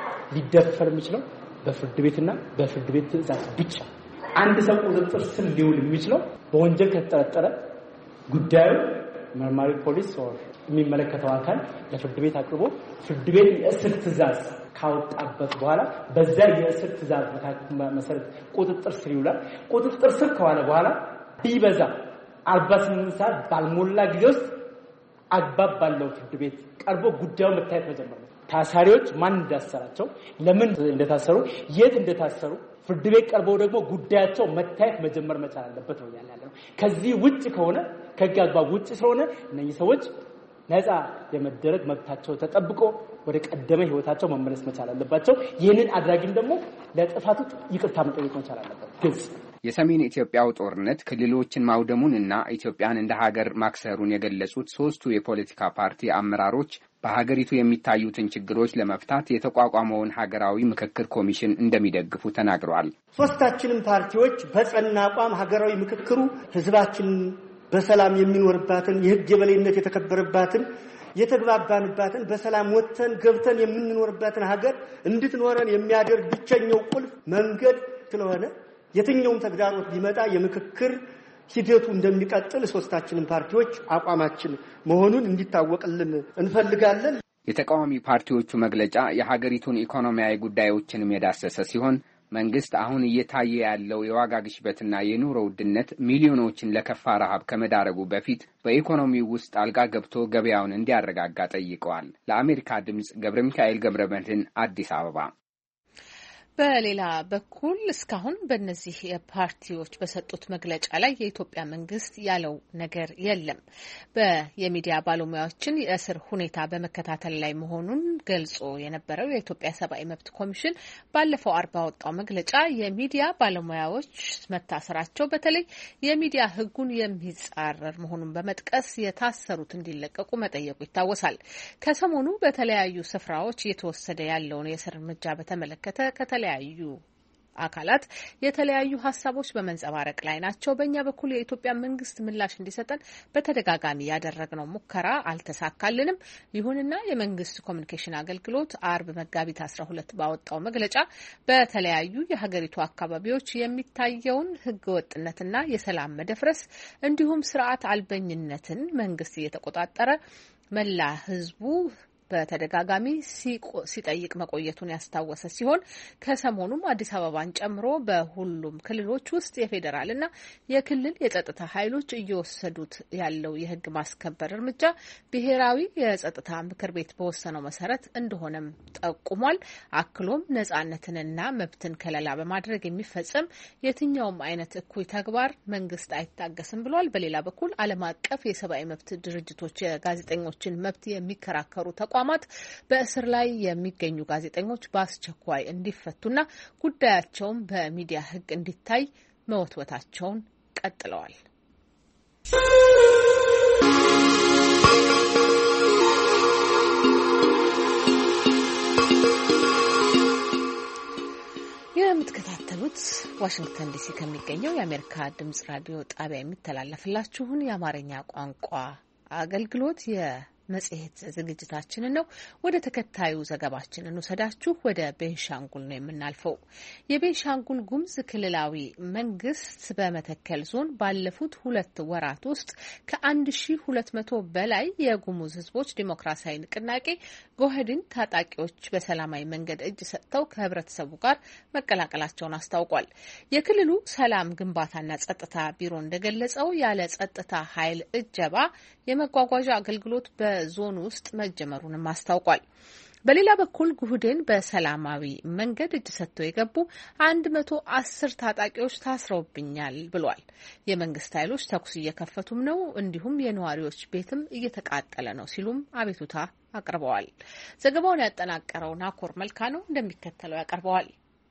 [SPEAKER 11] ሊደፈር የሚችለው በፍርድ ቤትና በፍርድ ቤት ትዕዛዝ ብቻ። አንድ ሰው ቁጥጥር ስር ሊውል የሚችለው በወንጀል ከተጠረጠረ ጉዳዩ መርማሪ ፖሊስ ወር የሚመለከተው አካል ለፍርድ ቤት አቅርቦ ፍርድ ቤት የእስር ትዕዛዝ ካወጣበት በኋላ በዛ የእስር ትዕዛዝ መሰረት ቁጥጥር ስር ይውላል። ቁጥጥር ስር ከዋለ በኋላ ቢበዛ አርባ ስምንት ሰዓት ባልሞላ ጊዜ ውስጥ አግባብ ባለው ፍርድ ቤት ቀርቦ ጉዳዩ መታየት መጀመር ነው። ታሳሪዎች ማን እንዳሰራቸው፣ ለምን እንደታሰሩ፣ የት እንደታሰሩ ፍርድ ቤት ቀርበው ደግሞ ጉዳያቸው መታየት መጀመር መቻል አለበት ነው ያለው። ከዚህ ውጭ ከሆነ ከህግ አግባብ ውጭ ስለሆነ እነዚህ ሰዎች ነፃ የመደረግ መብታቸው ተጠብቆ ወደ ቀደመ ህይወታቸው መመለስ መቻል አለባቸው። ይህንን አድራጊም ደግሞ ለጥፋቱ ይቅርታ መጠየቅ መቻል አለበት። ግልጽ
[SPEAKER 10] የሰሜን ኢትዮጵያው ጦርነት ክልሎችን ማውደሙንና ኢትዮጵያን እንደ ሀገር ማክሰሩን የገለጹት ሶስቱ የፖለቲካ ፓርቲ አመራሮች በሀገሪቱ የሚታዩትን ችግሮች ለመፍታት የተቋቋመውን ሀገራዊ ምክክር ኮሚሽን እንደሚደግፉ ተናግረዋል።
[SPEAKER 12] ሶስታችንም ፓርቲዎች በጸና አቋም ሀገራዊ ምክክሩ ህዝባችን በሰላም የሚኖርባትን የህግ የበላይነት የተከበረባትን የተግባባንባትን በሰላም ወጥተን ገብተን የምንኖርባትን ሀገር እንድትኖረን የሚያደርግ ብቸኛው ቁልፍ መንገድ ስለሆነ የትኛውም ተግዳሮት ቢመጣ የምክክር ሂደቱ እንደሚቀጥል ሶስታችንም ፓርቲዎች አቋማችን መሆኑን እንዲታወቅልን እንፈልጋለን።
[SPEAKER 10] የተቃዋሚ ፓርቲዎቹ መግለጫ የሀገሪቱን ኢኮኖሚያዊ ጉዳዮችንም የዳሰሰ ሲሆን መንግስት አሁን እየታየ ያለው የዋጋ ግሽበትና የኑሮ ውድነት ሚሊዮኖችን ለከፋ ረሃብ ከመዳረጉ በፊት በኢኮኖሚው ውስጥ አልጋ ገብቶ ገበያውን እንዲያረጋጋ ጠይቀዋል። ለአሜሪካ ድምጽ ገብረ ሚካኤል ገብረ መድህን አዲስ አበባ።
[SPEAKER 1] በሌላ በኩል እስካሁን በእነዚህ ፓርቲዎች በሰጡት መግለጫ ላይ የኢትዮጵያ መንግስት ያለው ነገር የለም። በየሚዲያ ባለሙያዎችን የእስር ሁኔታ በመከታተል ላይ መሆኑን ገልጾ የነበረው የኢትዮጵያ ሰብአዊ መብት ኮሚሽን ባለፈው አርብ ባወጣው መግለጫ የሚዲያ ባለሙያዎች መታሰራቸው በተለይ የሚዲያ ሕጉን የሚጻረር መሆኑን በመጥቀስ የታሰሩት እንዲለቀቁ መጠየቁ ይታወሳል። ከሰሞኑ በተለያዩ ስፍራዎች እየተወሰደ ያለውን የእስር እርምጃ በተመለከተ ከተለያዩ አካላት የተለያዩ ሀሳቦች በመንጸባረቅ ላይ ናቸው። በእኛ በኩል የኢትዮጵያ መንግስት ምላሽ እንዲሰጠን በተደጋጋሚ ያደረግነው ሙከራ አልተሳካልንም። ይሁንና የመንግስት ኮሚኒኬሽን አገልግሎት አርብ መጋቢት አስራ ሁለት ባወጣው መግለጫ በተለያዩ የሀገሪቱ አካባቢዎች የሚታየውን ህገወጥነትና የሰላም መደፍረስ እንዲሁም ስርዓት አልበኝነትን መንግስት እየተቆጣጠረ መላ ህዝቡ በተደጋጋሚ ሲጠይቅ መቆየቱን ያስታወሰ ሲሆን ከሰሞኑም አዲስ አበባን ጨምሮ በሁሉም ክልሎች ውስጥ የፌዴራልና የክልል የጸጥታ ኃይሎች እየወሰዱት ያለው የህግ ማስከበር እርምጃ ብሔራዊ የጸጥታ ምክር ቤት በወሰነው መሰረት እንደሆነም ጠቁሟል። አክሎም ነጻነትንና መብትን ከለላ በማድረግ የሚፈጸም የትኛውም አይነት እኩይ ተግባር መንግስት አይታገስም ብሏል። በሌላ በኩል ዓለም አቀፍ የሰብአዊ መብት ድርጅቶች የጋዜጠኞችን መብት የሚከራከሩ ተቋ ማት በእስር ላይ የሚገኙ ጋዜጠኞች በአስቸኳይ እንዲፈቱና ጉዳያቸውን በሚዲያ ህግ እንዲታይ መወትወታቸውን ቀጥለዋል። የምትከታተሉት ዋሽንግተን ዲሲ ከሚገኘው የአሜሪካ ድምጽ ራዲዮ ጣቢያ የሚተላለፍላችሁን የአማርኛ ቋንቋ አገልግሎት የ መጽሔት ዝግጅታችንን ነው። ወደ ተከታዩ ዘገባችን እንውሰዳችሁ። ወደ ቤንሻንጉል ነው የምናልፈው። የቤንሻንጉል ጉሙዝ ክልላዊ መንግስት በመተከል ዞን ባለፉት ሁለት ወራት ውስጥ ከአንድ ሺ ሁለት መቶ በላይ የጉሙዝ ህዝቦች ዲሞክራሲያዊ ንቅናቄ ጎህድን ታጣቂዎች በሰላማዊ መንገድ እጅ ሰጥተው ከህብረተሰቡ ጋር መቀላቀላቸውን አስታውቋል። የክልሉ ሰላም ግንባታና ጸጥታ ቢሮ እንደገለጸው ያለ ጸጥታ ኃይል እጀባ የመጓጓዣ አገልግሎት በዞኑ ውስጥ መጀመሩንም አስታውቋል። በሌላ በኩል ጉህዴን በሰላማዊ መንገድ እጅ ሰጥተው የገቡ አንድ መቶ አስር ታጣቂዎች ታስረውብኛል ብሏል። የመንግስት ኃይሎች ተኩስ እየከፈቱም ነው፣ እንዲሁም የነዋሪዎች ቤትም እየተቃጠለ ነው ሲሉም አቤቱታ አቅርበዋል። ዘገባውን ያጠናቀረው ናኮር መልካ ነው፣ እንደሚከተለው ያቀርበዋል።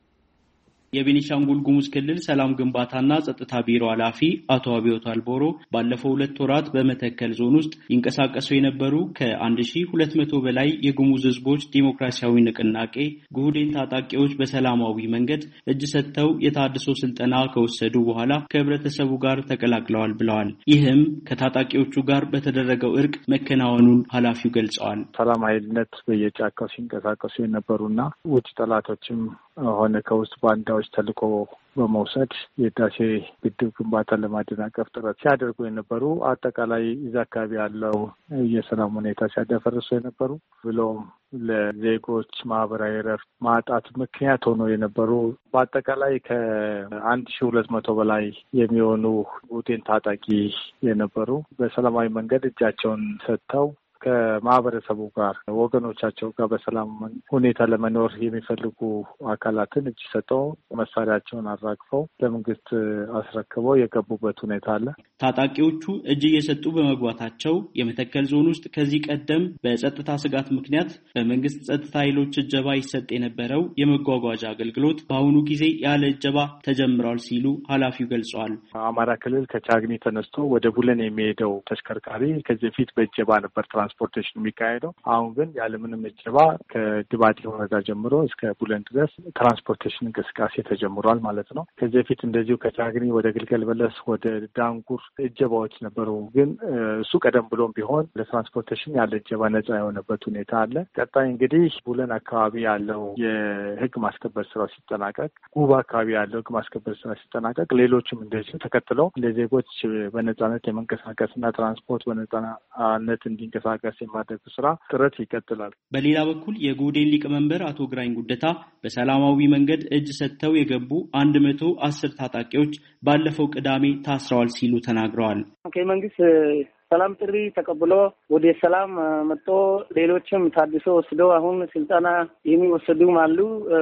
[SPEAKER 13] የቤኒሻንጉል ጉሙዝ ክልል ሰላም ግንባታና ጸጥታ ቢሮ ኃላፊ አቶ አብዮት አልቦሮ ባለፈው ሁለት ወራት በመተከል ዞን ውስጥ ይንቀሳቀሱ የነበሩ ከአንድ ሺህ ሁለት መቶ በላይ የጉሙዝ ህዝቦች ዲሞክራሲያዊ ንቅናቄ ጉህዴን ታጣቂዎች በሰላማዊ መንገድ እጅ ሰጥተው የታድሶ ስልጠና ከወሰዱ በኋላ ከህብረተሰቡ ጋር ተቀላቅለዋል ብለዋል። ይህም ከታጣቂዎቹ ጋር በተደረገው እርቅ መከናወኑን ኃላፊው ገልጸዋል።
[SPEAKER 14] ሰላም ኃይልነት በየጫካው ሲንቀሳቀሱ የነበሩና ውጭ ጠላቶችም ሆነ ከውስጥ ባንዳዎች ተልቆ በመውሰድ የህዳሴ ግድብ ግንባታ ለማደናቀፍ ጥረት ሲያደርጉ የነበሩ አጠቃላይ እዛ አካባቢ ያለው የሰላም ሁኔታ ሲያደፈርሱ የነበሩ ብሎም ለዜጎች ማህበራዊ ረፍት ማጣት ምክንያት ሆኖ የነበሩ በአጠቃላይ ከአንድ ሺህ ሁለት መቶ በላይ የሚሆኑ ጉህዴን ታጣቂ የነበሩ በሰላማዊ መንገድ እጃቸውን ሰጥተው ከማህበረሰቡ ጋር ወገኖቻቸው ጋር በሰላም ሁኔታ ለመኖር የሚፈልጉ አካላትን እጅ ሰጥተው መሳሪያቸውን አራግፈው ለመንግስት አስረክበው የገቡበት ሁኔታ አለ።
[SPEAKER 13] ታጣቂዎቹ እጅ እየሰጡ በመግባታቸው የመተከል ዞን ውስጥ ከዚህ ቀደም በጸጥታ ስጋት ምክንያት በመንግስት ጸጥታ ኃይሎች እጀባ ይሰጥ የነበረው የመጓጓዣ አገልግሎት በአሁኑ ጊዜ ያለ እጀባ ተጀምሯል ሲሉ ኃላፊው ገልጸዋል።
[SPEAKER 14] አማራ ክልል ከቻግኒ ተነስቶ ወደ ቡለን የሚሄደው ተሽከርካሪ ከዚህ በፊት በእጀባ ነበር ትራንስፖርቴሽን የሚካሄደው። አሁን ግን ያለምንም እጀባ ከድባጤ ወረዳ ጀምሮ እስከ ቡለን ድረስ ትራንስፖርቴሽን እንቅስቃሴ ተጀምሯል ማለት ነው። ከዚህ በፊት እንደዚሁ ከቻግኒ ወደ ግልገል በለስ ወደ ዳንጉር እጀባዎች ነበሩ። ግን እሱ ቀደም ብሎም ቢሆን ለትራንስፖርቴሽን ያለ እጀባ ነጻ የሆነበት ሁኔታ አለ። ቀጣይ እንግዲህ ቡለን አካባቢ ያለው የህግ ማስከበር ስራው ሲጠናቀቅ፣ ጉባ አካባቢ ያለው ህግ ማስከበር ስራ ሲጠናቀቅ ሌሎችም እንደዚሁ ተከትለው ለዜጎች በነጻነት የመንቀሳቀስና ትራንስፖርት በነጻነት እንዲንቀሳቀስ የማድረግ ስራ ጥረት ይቀጥላል።
[SPEAKER 13] በሌላ በኩል የጉህዴን ሊቀመንበር አቶ ግራኝ ጉደታ በሰላማዊ መንገድ እጅ ሰጥተው የገቡ አንድ መቶ አስር ታጣቂዎች ባለፈው ቅዳሜ ታስረዋል ሲሉ ተናግረዋል።
[SPEAKER 15] ከመንግስት ሰላም ጥሪ ተቀብሎ ወደ ሰላም መጥቶ ሌሎችም ታድሶ ወስዶ አሁን ስልጠና የሚወሰዱም አሉ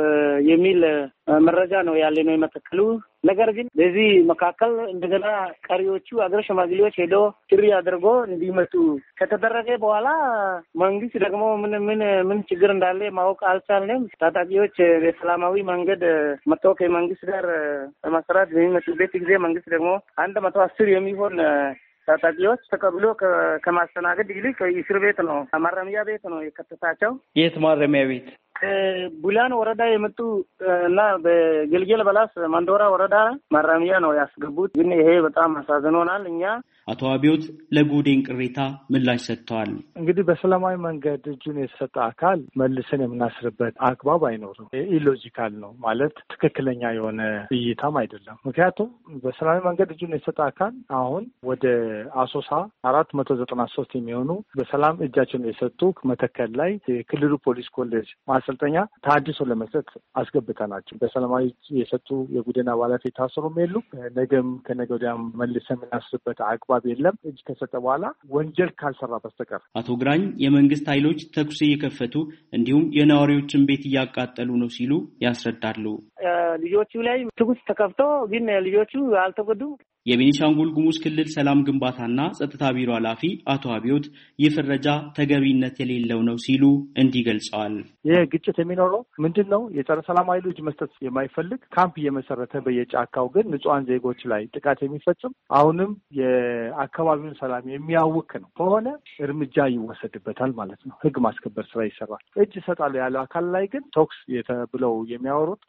[SPEAKER 15] የሚል መረጃ ነው ያለ ነው የመተከሉ። ነገር ግን በዚህ መካከል እንደገና ቀሪዎቹ አገር ሽማግሌዎች ሄዶ ጥሪ አድርጎ እንዲመጡ ከተደረገ በኋላ መንግስት ደግሞ ምን ምን ምን ችግር እንዳለ ማወቅ አልቻልንም። ታጣቂዎች በሰላማዊ መንገድ መጥቶ ከመንግስት ጋር ለመስራት በሚመጡበት ጊዜ መንግስት ደግሞ አንድ መቶ አስር የሚሆን ታጣቂዎች ተቀብሎ ከማስተናገድ ይልቅ እስር ቤት ነው ማረሚያ ቤት ነው የከተታቸው።
[SPEAKER 13] የት ማረሚያ ቤት?
[SPEAKER 15] ቡላን ወረዳ የመጡ እና በግልገል በላስ ማንዶራ ወረዳ ማረሚያ ነው ያስገቡት። ግን ይሄ በጣም አሳዝኖናል። እኛ
[SPEAKER 13] አቶ አብዮት ለጉህዴን ቅሬታ ምላሽ ሰጥተዋል።
[SPEAKER 14] እንግዲህ በሰላማዊ መንገድ እጁን የሰጠ አካል መልሰን የምናስርበት አግባብ አይኖርም። ኢሎጂካል ነው ማለት ትክክለኛ የሆነ እይታም አይደለም። ምክንያቱም በሰላማዊ መንገድ እጁን የሰጠ አካል አሁን ወደ አሶሳ አራት መቶ ዘጠና ሶስት የሚሆኑ በሰላም እጃቸውን የሰጡ መተከል ላይ የክልሉ ፖሊስ ኮሌጅ ማሰልጠኛ ታድሶ ለመስጠት አስገብተናቸው በሰላማዊ የሰጡ የቡድን አባላት የታሰሩም የሉ። ነገም ከነገ ወዲያም መልሰን የምናስርበት አግባብ የለም እጅ ከሰጠ በኋላ ወንጀል ካልሰራ በስተቀር።
[SPEAKER 13] አቶ ግራኝ የመንግስት ኃይሎች ተኩስ እየከፈቱ እንዲሁም የነዋሪዎችን ቤት እያቃጠሉ ነው ሲሉ ያስረዳሉ።
[SPEAKER 15] ልጆቹ ላይ ተኩስ ተከፍቶ ግን ልጆቹ አልተጎዱም።
[SPEAKER 13] የቤኒሻንጉል ጉሙዝ ክልል ሰላም ግንባታና ጸጥታ ቢሮ ኃላፊ አቶ አብዮት ይህ ፍረጃ ተገቢነት የሌለው ነው ሲሉ እንዲህ ገልጸዋል።
[SPEAKER 14] ይህ ግጭት የሚኖረው ምንድን ነው? የጸረ ሰላም ኃይሎች መስጠት የማይፈልግ ካምፕ እየመሰረተ በየጫካው ግን ንጹሃን ዜጎች ላይ ጥቃት የሚፈጽም አሁንም የአካባቢውን ሰላም የሚያውክ ነው ከሆነ እርምጃ ይወሰድበታል ማለት ነው። ህግ ማስከበር ስራ ይሰራል። እጅ ይሰጣሉ ያለው አካል ላይ ግን ቶክስ ብለው የሚያወሩት ሊደረግ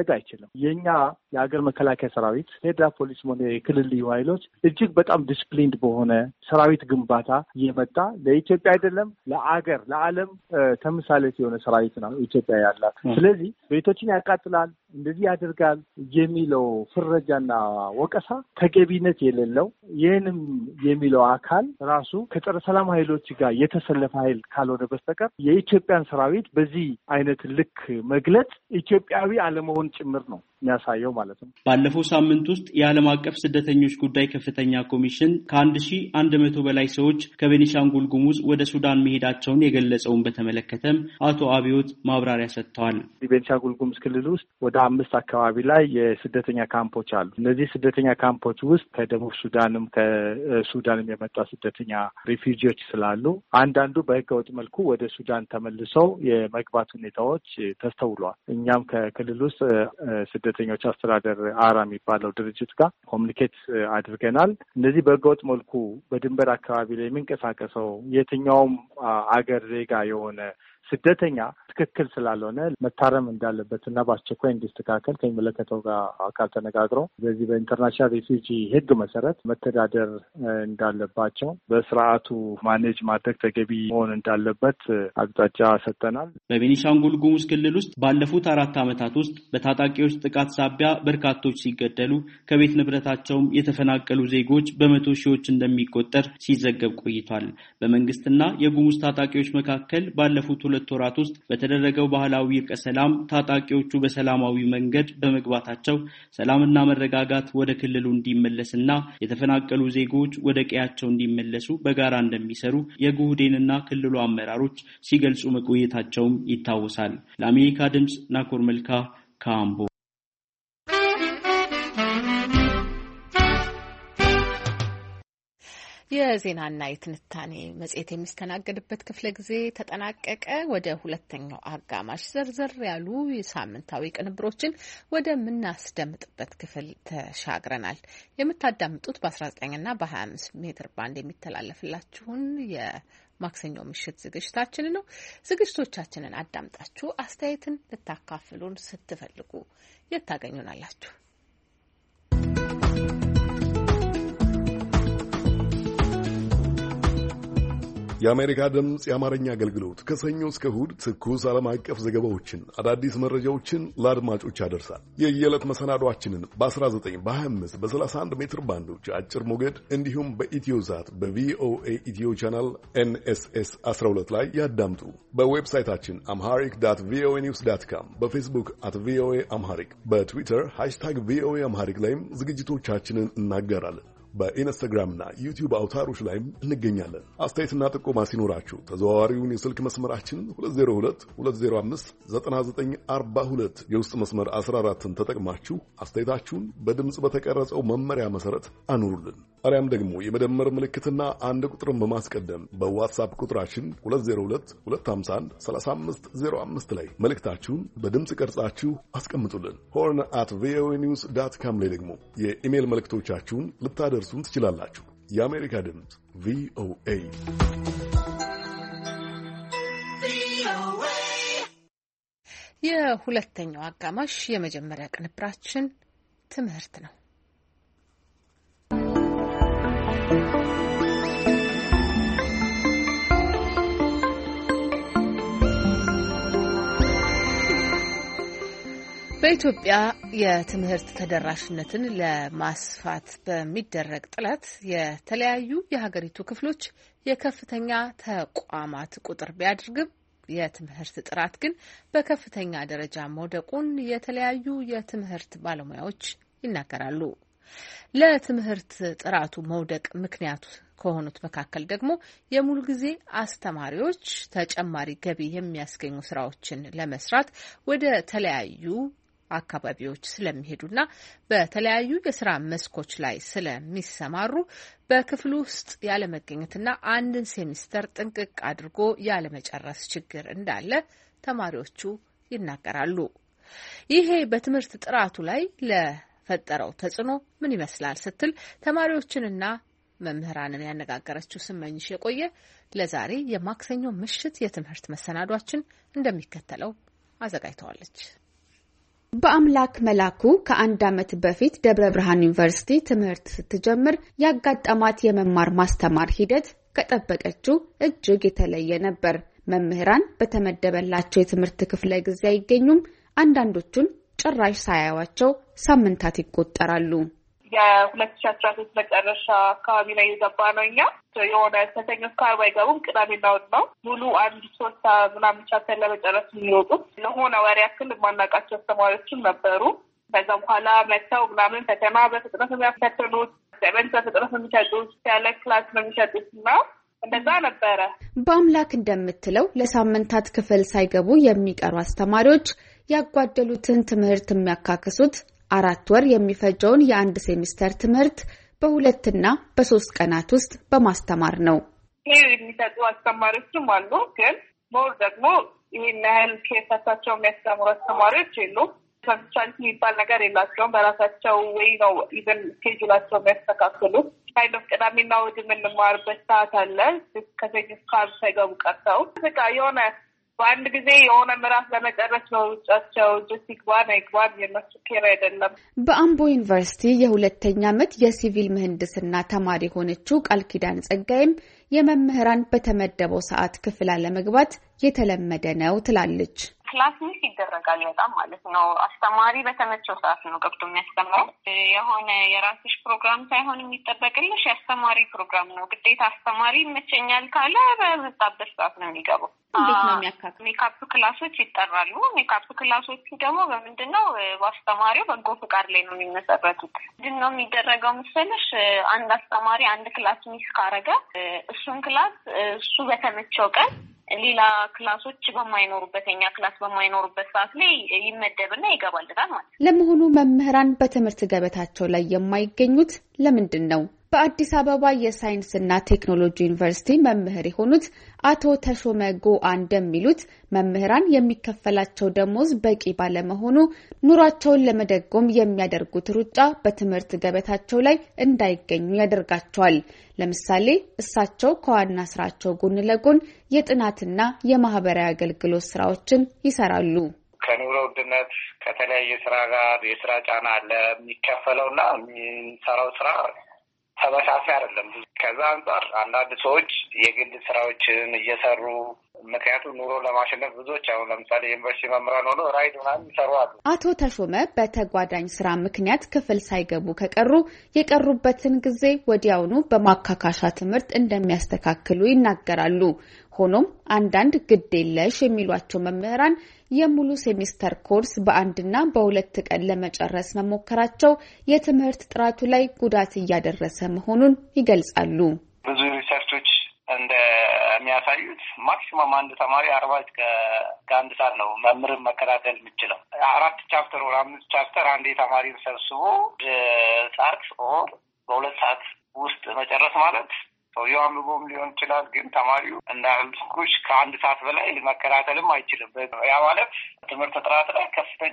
[SPEAKER 14] ማድረግ አይችልም። የኛ የሀገር መከላከያ ሰራዊት፣ ፌዴራል ፖሊስ ሆነ የክልል ልዩ ኃይሎች እጅግ በጣም ዲስፕሊንድ በሆነ ሰራዊት ግንባታ እየመጣ ለኢትዮጵያ አይደለም ለአገር ለዓለም ተምሳሌት የሆነ ሰራዊት ነው ኢትዮጵያ ያላት። ስለዚህ ቤቶችን ያቃጥላል፣ እንደዚህ ያደርጋል የሚለው ፍረጃና ወቀሳ ተገቢነት የሌለው ይህንም የሚለው አካል ራሱ ከጸረ ሰላም ኃይሎች ጋር የተሰለፈ ኃይል ካልሆነ በስተቀር የኢትዮጵያን ሰራዊት በዚህ አይነት ልክ መግለጽ ኢትዮጵያዊ አለመሆን ጭምር ነው የሚያሳየው ማለት ነው።
[SPEAKER 13] ባለፈው ሳምንት ውስጥ የዓለም አቀፍ ስደተኞች ጉዳይ ከፍተኛ ኮሚሽን ከአንድ ሺህ አንድ መቶ በላይ ሰዎች ከቤኒሻንጉል ጉሙዝ ወደ ሱዳን መሄዳቸውን የገለጸውን በተመለከተም አቶ አብዮት ማብራሪያ ሰጥተዋል።
[SPEAKER 14] ቤኒሻንጉል ጉሙዝ ክልል ውስጥ ወደ አምስት አካባቢ ላይ የስደተኛ ካምፖች አሉ። እነዚህ ስደተኛ ካምፖች ውስጥ ከደቡብ ሱዳንም ከሱዳንም የመጣ ስደተኛ ሪፊውጂዎች ስላሉ አንዳንዱ በህገወጥ መልኩ ወደ ሱዳን ተመልሰው የመግባት ሁኔታዎች ተስተውለዋል። እኛም ከክልል ውስጥ ስደተኞች አስተዳደር አራ የሚባለው ድርጅት ጋር ኮሚኒኬት አድርገናል። እነዚህ በህገወጥ መልኩ በድንበር አካባቢ ላይ የሚንቀሳቀሰው የትኛውም አገር ዜጋ የሆነ ስደተኛ ትክክል ስላልሆነ መታረም እንዳለበት እና በአስቸኳይ እንዲስተካከል ከሚመለከተው ጋር አካል ተነጋግረው በዚህ በኢንተርናሽናል ሪፊውጂ ህግ መሰረት መተዳደር እንዳለባቸው በስርዓቱ ማኔጅ ማድረግ ተገቢ መሆን እንዳለበት አቅጣጫ ሰጥተናል።
[SPEAKER 13] በቤኒሻንጉል ጉሙዝ ክልል ውስጥ ባለፉት አራት ዓመታት ውስጥ በታጣቂዎች ጥቃት ሳቢያ በርካቶች ሲገደሉ ከቤት ንብረታቸውም የተፈናቀሉ ዜጎች በመቶ ሺዎች እንደሚቆጠር ሲዘገብ ቆይቷል። በመንግስትና የጉሙዝ ታጣቂዎች መካከል ባለፉት ሁለት ወራት ውስጥ በተደረገው ባህላዊ እርቀ ሰላም ታጣቂዎቹ በሰላማዊ መንገድ በመግባታቸው ሰላምና መረጋጋት ወደ ክልሉ እንዲመለስና የተፈናቀሉ ዜጎች ወደ ቀያቸው እንዲመለሱ በጋራ እንደሚሰሩ የጉህዴንና ክልሉ አመራሮች ሲገልጹ መቆየታቸውም ይታወሳል። ለአሜሪካ ድምጽ ናኮር መልካ ካምቦ።
[SPEAKER 1] የዜናና የትንታኔ መጽሔት የሚስተናገድበት ክፍለ ጊዜ ተጠናቀቀ። ወደ ሁለተኛው አጋማሽ ዘርዘር ያሉ የሳምንታዊ ቅንብሮችን ወደምናስደምጥበት ክፍል ተሻግረናል። የምታዳምጡት በአስራ ዘጠኝ እና በሀያ አምስት ሜትር ባንድ የሚተላለፍላችሁን የማክሰኞ ምሽት ዝግጅታችን ነው። ዝግጅቶቻችንን አዳምጣችሁ አስተያየትን ልታካፍሉን ስትፈልጉ የት ታገኙናላችሁ?
[SPEAKER 16] የአሜሪካ ድምፅ የአማርኛ አገልግሎት ከሰኞ እስከ እሁድ ትኩስ ዓለም አቀፍ ዘገባዎችን፣ አዳዲስ መረጃዎችን ለአድማጮች ያደርሳል። የየዕለት መሰናዷችንን በ19 በ25 በ31 ሜትር ባንዶች አጭር ሞገድ እንዲሁም በኢትዮዛት በቪኦኤ ኢትዮ ቻናል ኤንኤስኤስ አስራ ሁለት ላይ ያዳምጡ። በዌብሳይታችን አምሃሪክ ዳት ቪኦኤ ኒውስ ዳት ካም፣ በፌስቡክ አት ቪኦኤ አምሃሪክ፣ በትዊተር ሃሽታግ ቪኦኤ አምሃሪክ ላይም ዝግጅቶቻችንን እናጋራለን። በኢንስታግራምና ዩቲዩብ አውታሮች ላይም እንገኛለን። አስተያየትና ጥቆማ ሲኖራችሁ ተዘዋዋሪውን የስልክ መስመራችን ሁለት ዜሮ ሁለት ሁለት ዜሮ አምስት ዘጠና ዘጠኝ አርባ ሁለት የውስጥ መስመር አስራ አራትን ተጠቅማችሁ አስተያየታችሁን በድምጽ በተቀረጸው መመሪያ መሰረት አኑሩልን። አሪያም ደግሞ የመደመር ምልክትና አንድ ቁጥርን በማስቀደም በዋትስአፕ ቁጥራችን ሁለት ዜሮ ሁለት ሁለት አምሳ አንድ ሰላሳ አምስት ዜሮ አምስት ላይ መልእክታችሁን በድምጽ ቀርጻችሁ አስቀምጡልን። ሆርን አት ቪኦኤ ኒውስ ዳት ካም ላይ ደግሞ የኢሜል መልእክቶቻችሁን ልታደርሱን ትችላላችሁ። የአሜሪካ ድምፅ ቪኦኤ።
[SPEAKER 1] የሁለተኛው አጋማሽ የመጀመሪያ ቅንብራችን ትምህርት ነው። በኢትዮጵያ የትምህርት ተደራሽነትን ለማስፋት በሚደረግ ጥረት የተለያዩ የሀገሪቱ ክፍሎች የከፍተኛ ተቋማት ቁጥር ቢያድርግም የትምህርት ጥራት ግን በከፍተኛ ደረጃ መውደቁን የተለያዩ የትምህርት ባለሙያዎች ይናገራሉ። ለትምህርት ጥራቱ መውደቅ ምክንያቱ ከሆኑት መካከል ደግሞ የሙሉ ጊዜ አስተማሪዎች ተጨማሪ ገቢ የሚያስገኙ ስራዎችን ለመስራት ወደ ተለያዩ አካባቢዎች ስለሚሄዱና በተለያዩ የስራ መስኮች ላይ ስለሚሰማሩ በክፍሉ ውስጥ ያለመገኘትና አንድን ሴሚስተር ጥንቅቅ አድርጎ ያለመጨረስ ችግር እንዳለ ተማሪዎቹ ይናገራሉ። ይሄ በትምህርት ጥራቱ ላይ ለፈጠረው ተጽዕኖ ምን ይመስላል ስትል ተማሪዎችንና መምህራንን ያነጋገረችው ስመኝሽ የቆየ ለዛሬ የማክሰኞ ምሽት የትምህርት መሰናዷችን እንደሚከተለው አዘጋጅተዋለች።
[SPEAKER 8] በአምላክ መላኩ ከአንድ ዓመት በፊት ደብረ ብርሃን ዩኒቨርሲቲ ትምህርት ስትጀምር ያጋጠማት የመማር ማስተማር ሂደት ከጠበቀችው እጅግ የተለየ ነበር። መምህራን በተመደበላቸው የትምህርት ክፍለ ጊዜ አይገኙም። አንዳንዶቹን ጭራሽ ሳያዩዋቸው ሳምንታት ይቆጠራሉ።
[SPEAKER 17] የሁለት ሺህ አስራ ሶስት መጨረሻ አካባቢ ላይ የገባ ነው። እኛ የሆነ ሰኞ እስከ ዓርብ አይገቡም። ቅዳሜና እሑድ ነው ሙሉ አንድ ሶስት ምናምን ቻፕተር ለመጨረስ የሚወጡት። ለሆነ ወር ያክል የማናውቃቸው አስተማሪዎችም ነበሩ። ከዛ በኋላ መጥተው ምናምን ፈተና በፍጥነት የሚያፈትኑት፣ ሰቨንት በፍጥነት የሚሰጡት፣ ያለ ክላስ ነው የሚሰጡት እና እንደዛ ነበረ።
[SPEAKER 8] በአምላክ እንደምትለው ለሳምንታት ክፍል ሳይገቡ የሚቀሩ አስተማሪዎች ያጓደሉትን ትምህርት የሚያካክሱት አራት ወር የሚፈጀውን የአንድ ሴሚስተር ትምህርት በሁለትና በሶስት ቀናት ውስጥ በማስተማር ነው።
[SPEAKER 17] ይሄ የሚሰጡ አስተማሪዎችም አሉ፣ ግን ሞር ደግሞ ይሄን ያህል ከፈታቸው የሚያስተምሩ አስተማሪዎች የሉም። ፐንክቹዋሊቲ የሚባል ነገር የላቸውም። በራሳቸው ወይ ነው ኢቨን ስኬጁላቸው የሚያስተካክሉት። ካይንድ ኦፍ ቅዳሜና እሑድ የምንማርበት ሰዓት አለ። ከሰኞ እስከ ዓርብ ሳይገቡ ቀርተው በቃ የሆነ በአንድ ጊዜ የሆነ ምዕራፍ ለመጨረስ ነው ውጫቸው። ጅስቲክ ባን አይግባን የነሱ ኬር አይደለም።
[SPEAKER 8] በአምቦ ዩኒቨርሲቲ የሁለተኛ ዓመት የሲቪል ምህንድስና ተማሪ የሆነችው ቃል ኪዳን ጸጋይም የመምህራን በተመደበው ሰዓት ክፍል አለመግባት የተለመደ ነው ትላለች።
[SPEAKER 18] ክላስ ሚስ ይደረጋል በጣም ማለት ነው። አስተማሪ በተመቸው ሰዓት ነው ገብቶ የሚያስተምረው። የሆነ የራስሽ ፕሮግራም ሳይሆን የሚጠበቅልሽ የአስተማሪ ፕሮግራም ነው። ግዴታ አስተማሪ ይመቸኛል ካለ በመጣበት ሰዓት ነው የሚገባው።
[SPEAKER 8] እንዴት ነው የሚያካክ?
[SPEAKER 18] ሜካፕ ክላሶች ይጠራሉ። ሜካፕ ክላሶቹ ደግሞ በምንድነው በአስተማሪው በጎ ፍቃድ ላይ ነው የሚመሰረቱት። ምንድነው የሚደረገው መሰለሽ? አንድ አስተማሪ አንድ ክላስ ሚስ ካረገ እሱን ክላስ እሱ በተመቸው ቀን ሌላ ክላሶች በማይኖሩበት የኛ ክላስ በማይኖሩበት ሰዓት ላይ ይመደብና ይገባልታል ማለት ነው።
[SPEAKER 8] ለመሆኑ መምህራን በትምህርት ገበታቸው ላይ የማይገኙት ለምንድን ነው? በአዲስ አበባ የሳይንስና ቴክኖሎጂ ዩኒቨርሲቲ መምህር የሆኑት አቶ ተሾመ ጎአ እንደሚሉት መምህራን የሚከፈላቸው ደሞዝ በቂ ባለመሆኑ ኑሯቸውን ለመደጎም የሚያደርጉት ሩጫ በትምህርት ገበታቸው ላይ እንዳይገኙ ያደርጋቸዋል። ለምሳሌ እሳቸው ከዋና ስራቸው ጎን ለጎን የጥናትና የማህበራዊ አገልግሎት ስራዎችን ይሰራሉ።
[SPEAKER 19] ከኑሮ ውድነት ከተለያየ ስራ ጋር የስራ ጫና አለ። የሚከፈለውና የሚሰራው ስራ ተመሳሳይ አይደለም። ከዛ አንጻር አንዳንድ ሰዎች የግል ስራዎችን እየሰሩ ምክንያቱም ኑሮ ለማሸነፍ ብዙዎች አሁን ለምሳሌ ዩኒቨርሲቲ መምህራን ሆኖ ራይድ ምናምን ይሰሩ አሉ።
[SPEAKER 8] አቶ ተሾመ በተጓዳኝ ስራ ምክንያት ክፍል ሳይገቡ ከቀሩ የቀሩበትን ጊዜ ወዲያውኑ በማካካሻ ትምህርት እንደሚያስተካክሉ ይናገራሉ። ሆኖም አንዳንድ ግድ የለሽ የሚሏቸው መምህራን የሙሉ ሴሚስተር ኮርስ በአንድና በሁለት ቀን ለመጨረስ መሞከራቸው የትምህርት ጥራቱ ላይ ጉዳት እያደረሰ መሆኑን ይገልጻሉ።
[SPEAKER 19] ብዙ ሪሰርቾች እንደሚያሳዩት ማክሲመም አንድ ተማሪ አርባ እስከ አንድ ሰዓት ነው መምህርን መከታተል የሚችለው። አራት ቻፕተር ወር አምስት ቻፕተር አንዴ ተማሪን ሰብስቦ ሰዓት ኦር በሁለት ሰዓት ውስጥ መጨረስ ማለት ሰውየው አንብቦም ሊሆን ይችላል፣ ግን ተማሪው እንዳልኩሽ ከአንድ ሰዓት በላይ መከታተልም አይችልም። ያ ማለት ትምህርት ጥራት ላይ ከፍተኛ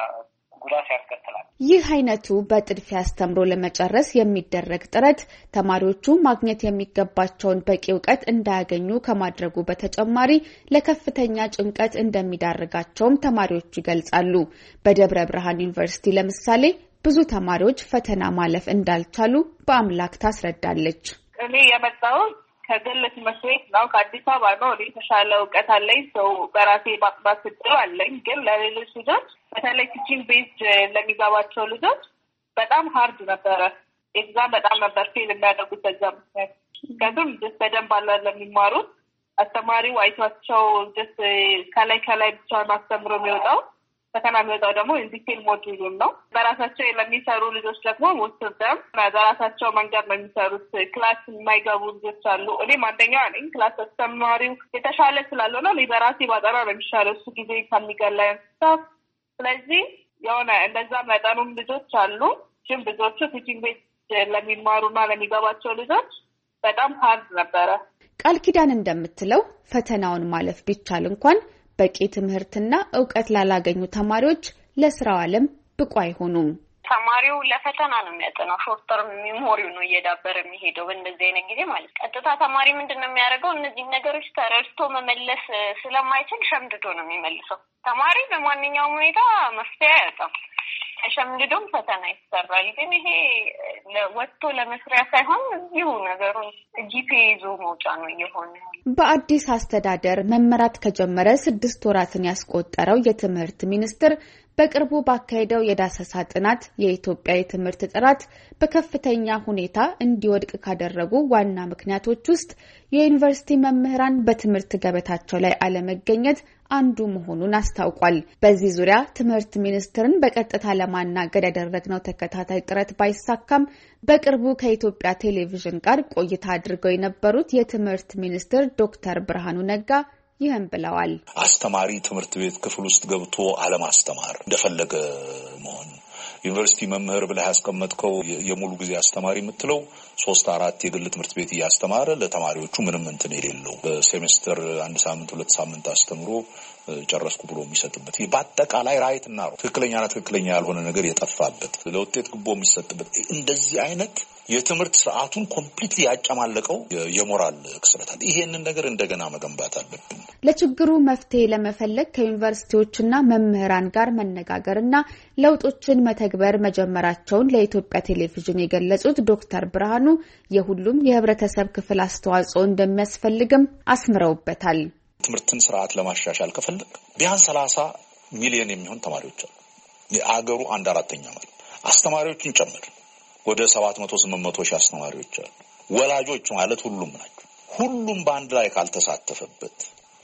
[SPEAKER 19] ጉዳት ያስከትላል።
[SPEAKER 8] ይህ አይነቱ በጥድፊያ አስተምሮ ለመጨረስ የሚደረግ ጥረት ተማሪዎቹ ማግኘት የሚገባቸውን በቂ እውቀት እንዳያገኙ ከማድረጉ በተጨማሪ ለከፍተኛ ጭንቀት እንደሚዳርጋቸውም ተማሪዎቹ ይገልጻሉ። በደብረ ብርሃን ዩኒቨርሲቲ ለምሳሌ ብዙ ተማሪዎች ፈተና ማለፍ እንዳልቻሉ በአምላክ ታስረዳለች።
[SPEAKER 17] እኔ የመጣሁት ከግል ትምህርት ቤት ነው፣ ከአዲስ አበባ ነው። እኔ የተሻለ እውቀት አለኝ፣ ሰው በራሴ ማጥናት እድሉ አለኝ። ግን ለሌሎች ልጆች በተለይ ቲቺንግ ቤዝድ ለሚገባቸው ልጆች በጣም ሀርድ ነበረ። ኤግዛም በጣም ነበር ፌል የሚያደርጉት በዛ ምክንያት። ምክንያቱም ጀስት በደንብ አለ ለሚማሩት አስተማሪው አይቷቸው ጀስት ከላይ ከላይ ብቻውን አስተምሮ የሚወጣው ፈተና የሚወጣው ደግሞ ኢንዲቴል ሞጁሉን ነው። በራሳቸው ለሚሰሩ ልጆች ደግሞ ወስደም በራሳቸው መንገድ ነው የሚሰሩት። ክላስ የማይገቡ ልጆች አሉ። እኔም አንደኛዋ ነኝ። ክላስ አስተማሪው የተሻለ ስላልሆነ እኔ በራሴ ባጠና ነው የሚሻለው እሱ ጊዜ ከሚገላይ አንስታፍ። ስለዚህ የሆነ እንደዛ መጠኑም ልጆች አሉ። ግን ብዙዎቹ ቲቺንግ ቤት ለሚማሩና ለሚገባቸው ልጆች በጣም ሀርድ ነበረ።
[SPEAKER 8] ቃል ኪዳን እንደምትለው ፈተናውን ማለፍ ቢቻል እንኳን በቂ ትምህርትና ዕውቀት ላላገኙ ተማሪዎች ለስራው ዓለም ብቁ አይሆኑም።
[SPEAKER 18] ተማሪው ለፈተና ነው የሚያጠናው። ሾርት ተርም ሜሞሪው ነው እየዳበረ የሚሄደው በእንደዚህ አይነት ጊዜ ማለት ነው። ቀጥታ ተማሪ ምንድነው የሚያደርገው? እነዚህ ነገሮች ተረድቶ መመለስ ስለማይችል ሸምድዶ ነው የሚመልሰው። ተማሪ በማንኛውም ሁኔታ መፍትሄ አያጣም። ሸምድዶም ፈተና ይሰራል። ግን ይሄ ወጥቶ ለመስሪያ ሳይሆን ይሁ ነገሩን ጂፒኤ ይዞ መውጫ ነው እየሆነ።
[SPEAKER 8] በአዲስ አስተዳደር መመራት ከጀመረ ስድስት ወራትን ያስቆጠረው የትምህርት ሚኒስቴር በቅርቡ ባካሄደው የዳሰሳ ጥናት የኢትዮጵያ የትምህርት ጥራት በከፍተኛ ሁኔታ እንዲወድቅ ካደረጉ ዋና ምክንያቶች ውስጥ የዩኒቨርሲቲ መምህራን በትምህርት ገበታቸው ላይ አለመገኘት አንዱ መሆኑን አስታውቋል። በዚህ ዙሪያ ትምህርት ሚኒስቴርን በቀጥታ ለማናገር ያደረግነው ተከታታይ ጥረት ባይሳካም በቅርቡ ከኢትዮጵያ ቴሌቪዥን ጋር ቆይታ አድርገው የነበሩት የትምህርት ሚኒስትር ዶክተር ብርሃኑ ነጋ ይህን ብለዋል።
[SPEAKER 20] አስተማሪ ትምህርት ቤት ክፍል ውስጥ ገብቶ አለማስተማር፣ እንደፈለገ መሆን፣ ዩኒቨርሲቲ መምህር ብለህ ያስቀመጥከው የሙሉ ጊዜ አስተማሪ የምትለው ሶስት አራት የግል ትምህርት ቤት እያስተማረ ለተማሪዎቹ ምንም እንትን የሌለው በሴሜስተር አንድ ሳምንት ሁለት ሳምንት አስተምሮ ጨረስኩ ብሎ የሚሰጥበት በአጠቃላይ ራይት እና ትክክለኛና ትክክለኛ ያልሆነ ነገር የጠፋበት ለውጤት ግቦ የሚሰጥበት እንደዚህ አይነት የትምህርት ስርዓቱን ኮምፕሊትሊ ያጨማለቀው የሞራል ክስረት አለ። ይሄንን ነገር እንደገና መገንባት አለብን።
[SPEAKER 8] ለችግሩ መፍትሄ ለመፈለግ ከዩኒቨርሲቲዎችና መምህራን ጋር መነጋገርና ለውጦችን መተግበር መጀመራቸውን ለኢትዮጵያ ቴሌቪዥን የገለጹት ዶክተር ብርሃኑ የሁሉም የህብረተሰብ ክፍል አስተዋጽኦ እንደሚያስፈልግም አስምረውበታል።
[SPEAKER 20] ትምህርትን ስርዓት ለማሻሻል ከፈለግ ቢያንስ ሰላሳ ሚሊዮን የሚሆን ተማሪዎች አሉ። የአገሩ አንድ አራተኛ ማለት አስተማሪዎችን ጨምር ወደ ሰባት መቶ ስምንት መቶ ሺህ አስተማሪዎች አሉ። ወላጆች ማለት ሁሉም ናቸው። ሁሉም በአንድ ላይ ካልተሳተፈበት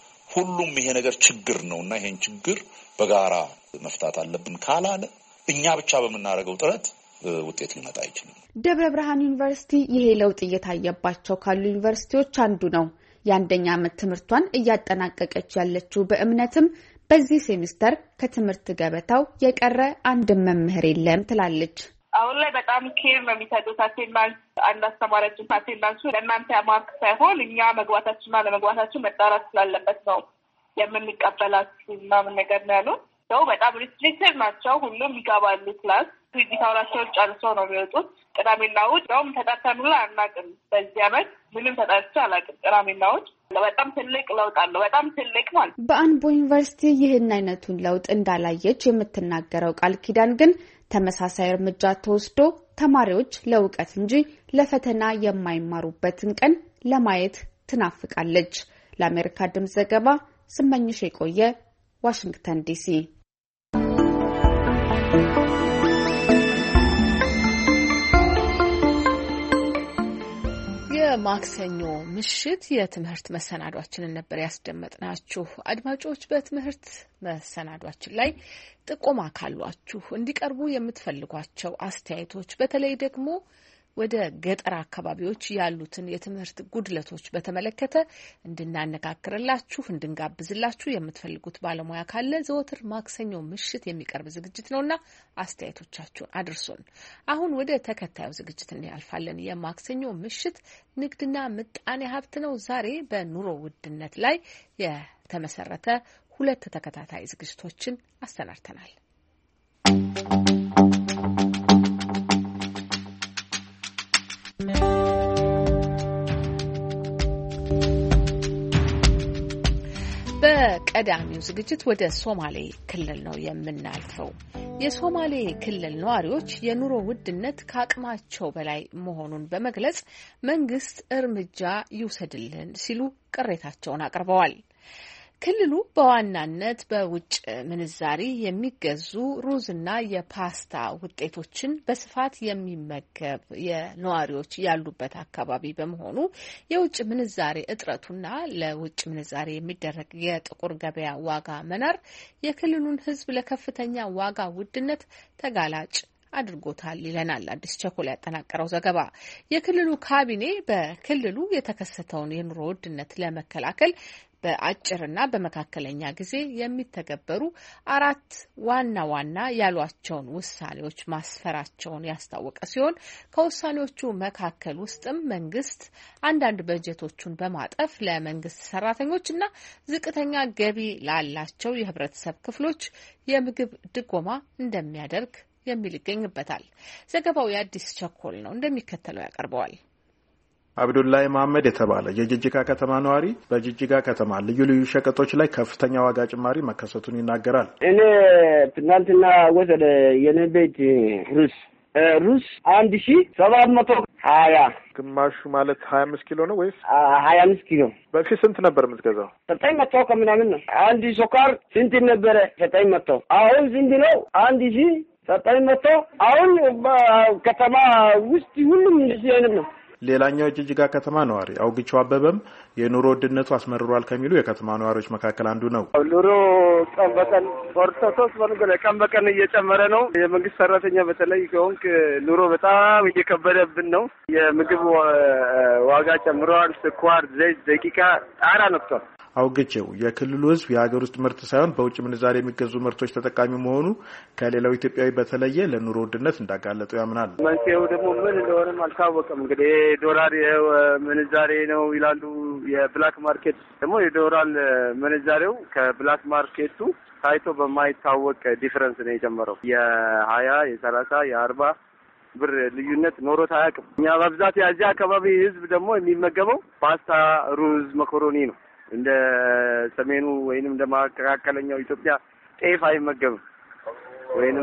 [SPEAKER 20] ሁሉም ይሄ ነገር ችግር ነውና ይሄን ችግር በጋራ መፍታት አለብን ካላለ እኛ ብቻ በመናረገው ጥረት ውጤት ሊመጣ አይችልም።
[SPEAKER 8] ደብረ ብርሃን ዩኒቨርሲቲ ይሄ ለውጥ እየታየባቸው ካሉ ዩኒቨርሲቲዎች አንዱ ነው። የአንደኛ ዓመት ትምህርቷን እያጠናቀቀች ያለችው በእምነትም በዚህ ሴሚስተር ከትምህርት ገበታው የቀረ አንድ መምህር የለም ትላለች።
[SPEAKER 17] አሁን ላይ በጣም ኬር ነው የሚሰጡት። አቴንዳንስ አንድ አስተማሪያችን አቴንዳንሱ ለእናንተ ማርክ ሳይሆን እኛ መግባታችንና ለመግባታችን መጣራት ስላለበት ነው የምንቀበላችሁ ምናምን ነገር ነው ያሉት። ሰው በጣም ሪስትሪክትድ ናቸው። ሁሉም ይገባሉ ክላስ ፊዚክ አውራቸውን ጨርሰው ነው የሚወጡት። ቅዳሜና እሑድ እንደውም ተጠርተን ሁላ አናውቅም። በዚህ ዓመት ምንም ተጠርቼ አላውቅም። ቅዳሜና እሑድ በጣም ትልቅ ለውጥ አለው። በጣም ትልቅ ማለት
[SPEAKER 8] በአምቦ ዩኒቨርሲቲ ይህን አይነቱን ለውጥ እንዳላየች የምትናገረው ቃል ኪዳን ግን ተመሳሳይ እርምጃ ተወስዶ ተማሪዎች ለእውቀት እንጂ ለፈተና የማይማሩበትን ቀን ለማየት ትናፍቃለች። ለአሜሪካ ድምፅ ዘገባ ስመኝሽ የቆየ ዋሽንግተን ዲሲ።
[SPEAKER 1] የማክሰኞ ምሽት የትምህርት መሰናዷችንን ነበር ያስደመጥናችሁ። አድማጮች በትምህርት መሰናዷችን ላይ ጥቆማ ካሏችሁ እንዲቀርቡ የምትፈልጓቸው አስተያየቶች በተለይ ደግሞ ወደ ገጠር አካባቢዎች ያሉትን የትምህርት ጉድለቶች በተመለከተ እንድናነጋግርላችሁ እንድንጋብዝላችሁ የምትፈልጉት ባለሙያ ካለ ዘወትር ማክሰኞ ምሽት የሚቀርብ ዝግጅት ነውና አስተያየቶቻችሁን አድርሱን። አሁን ወደ ተከታዩ ዝግጅት እናልፋለን። የማክሰኞ ምሽት ንግድና ምጣኔ ሀብት ነው። ዛሬ በኑሮ ውድነት ላይ የተመሰረተ ሁለት ተከታታይ ዝግጅቶችን አሰናድተናል። በቀዳሚው ዝግጅት ወደ ሶማሌ ክልል ነው የምናልፈው። የሶማሌ ክልል ነዋሪዎች የኑሮ ውድነት ከአቅማቸው በላይ መሆኑን በመግለጽ መንግስት እርምጃ ይውሰድልን ሲሉ ቅሬታቸውን አቅርበዋል። ክልሉ በዋናነት በውጭ ምንዛሪ የሚገዙ ሩዝና የፓስታ ውጤቶችን በስፋት የሚመገብ የነዋሪዎች ያሉበት አካባቢ በመሆኑ የውጭ ምንዛሬ እጥረቱና ለውጭ ምንዛሬ የሚደረግ የጥቁር ገበያ ዋጋ መናር የክልሉን ሕዝብ ለከፍተኛ ዋጋ ውድነት ተጋላጭ አድርጎታል ይለናል አዲስ ቸኮል ያጠናቀረው ዘገባ። የክልሉ ካቢኔ በክልሉ የተከሰተውን የኑሮ ውድነት ለመከላከል በአጭርና በመካከለኛ ጊዜ የሚተገበሩ አራት ዋና ዋና ያሏቸውን ውሳኔዎች ማስፈራቸውን ያስታወቀ ሲሆን ከውሳኔዎቹ መካከል ውስጥም መንግስት አንዳንድ በጀቶቹን በማጠፍ ለመንግስት ሰራተኞችና ዝቅተኛ ገቢ ላላቸው የህብረተሰብ ክፍሎች የምግብ ድጎማ እንደሚያደርግ የሚል ይገኝበታል። ዘገባው የአዲስ ቸኮል ነው፣ እንደሚከተለው ያቀርበዋል።
[SPEAKER 21] አብዱላይ መሐመድ የተባለ የጅጅጋ ከተማ ነዋሪ በጅጅጋ ከተማ ልዩ ልዩ ሸቀጦች ላይ ከፍተኛ ዋጋ ጭማሪ መከሰቱን ይናገራል።
[SPEAKER 22] እኔ ትናንትና ወሰደ የኔ ቤት ሩስ ሩስ አንድ ሺ ሰባት መቶ ሀያ
[SPEAKER 21] ግማሹ ማለት ሀያ አምስት ኪሎ ነው ወይስ
[SPEAKER 22] ሀያ አምስት ኪሎ?
[SPEAKER 21] በፊት ስንት ነበር የምትገዛው?
[SPEAKER 22] ዘጠኝ መቶ ከምናምን ነው። አንድ ሶካር ስንት ነበረ? ዘጠኝ መቶ አሁን ስንት ነው? አንድ ሺ ዘጠኝ መቶ አሁን ከተማ ውስጥ ሁሉም እንደዚህ አይነት ነው።
[SPEAKER 21] ሌላኛው የጅጅጋ ከተማ ነዋሪ አውግቸው አበበም የኑሮ ውድነቱ አስመርሯል ከሚሉ የከተማ ነዋሪዎች መካከል አንዱ ነው።
[SPEAKER 23] ኑሮ ቀን በቀን ፎርቶቶስ ወንገለ ቀን በቀን እየጨመረ ነው። የመንግስት ሰራተኛ በተለይ ከሆንክ ኑሮ በጣም እየከበደብን ነው። የምግብ ዋጋ ጨምሯል። ስኳር፣ ዘይት፣ ደቂቃ ጣራ ነክቷል።
[SPEAKER 21] አውግቸው የክልሉ ህዝብ የሀገር ውስጥ ምርት ሳይሆን በውጭ ምንዛሬ የሚገዙ ምርቶች ተጠቃሚ መሆኑ ከሌላው ኢትዮጵያዊ በተለየ ለኑሮ ውድነት እንዳጋለጠው ያምናል።
[SPEAKER 23] መንስኤው ደግሞ ምን እንደሆነም አልታወቀም። እንግዲህ ዶላር ምንዛሬ ነው ይላሉ። የብላክ ማርኬት ደግሞ የዶላር ምንዛሬው ከብላክ ማርኬቱ ታይቶ በማይታወቅ ዲፈረንስ ነው የጀመረው። የሀያ የሰላሳ የአርባ ብር ልዩነት ኖሮት አያውቅም። እኛ በብዛት የዚህ አካባቢ ህዝብ ደግሞ የሚመገበው ፓስታ፣ ሩዝ፣ መኮሮኒ ነው። እንደ ሰሜኑ ወይንም እንደ መካከለኛው ኢትዮጵያ ጤፍ አይመገብም፣ ወይንም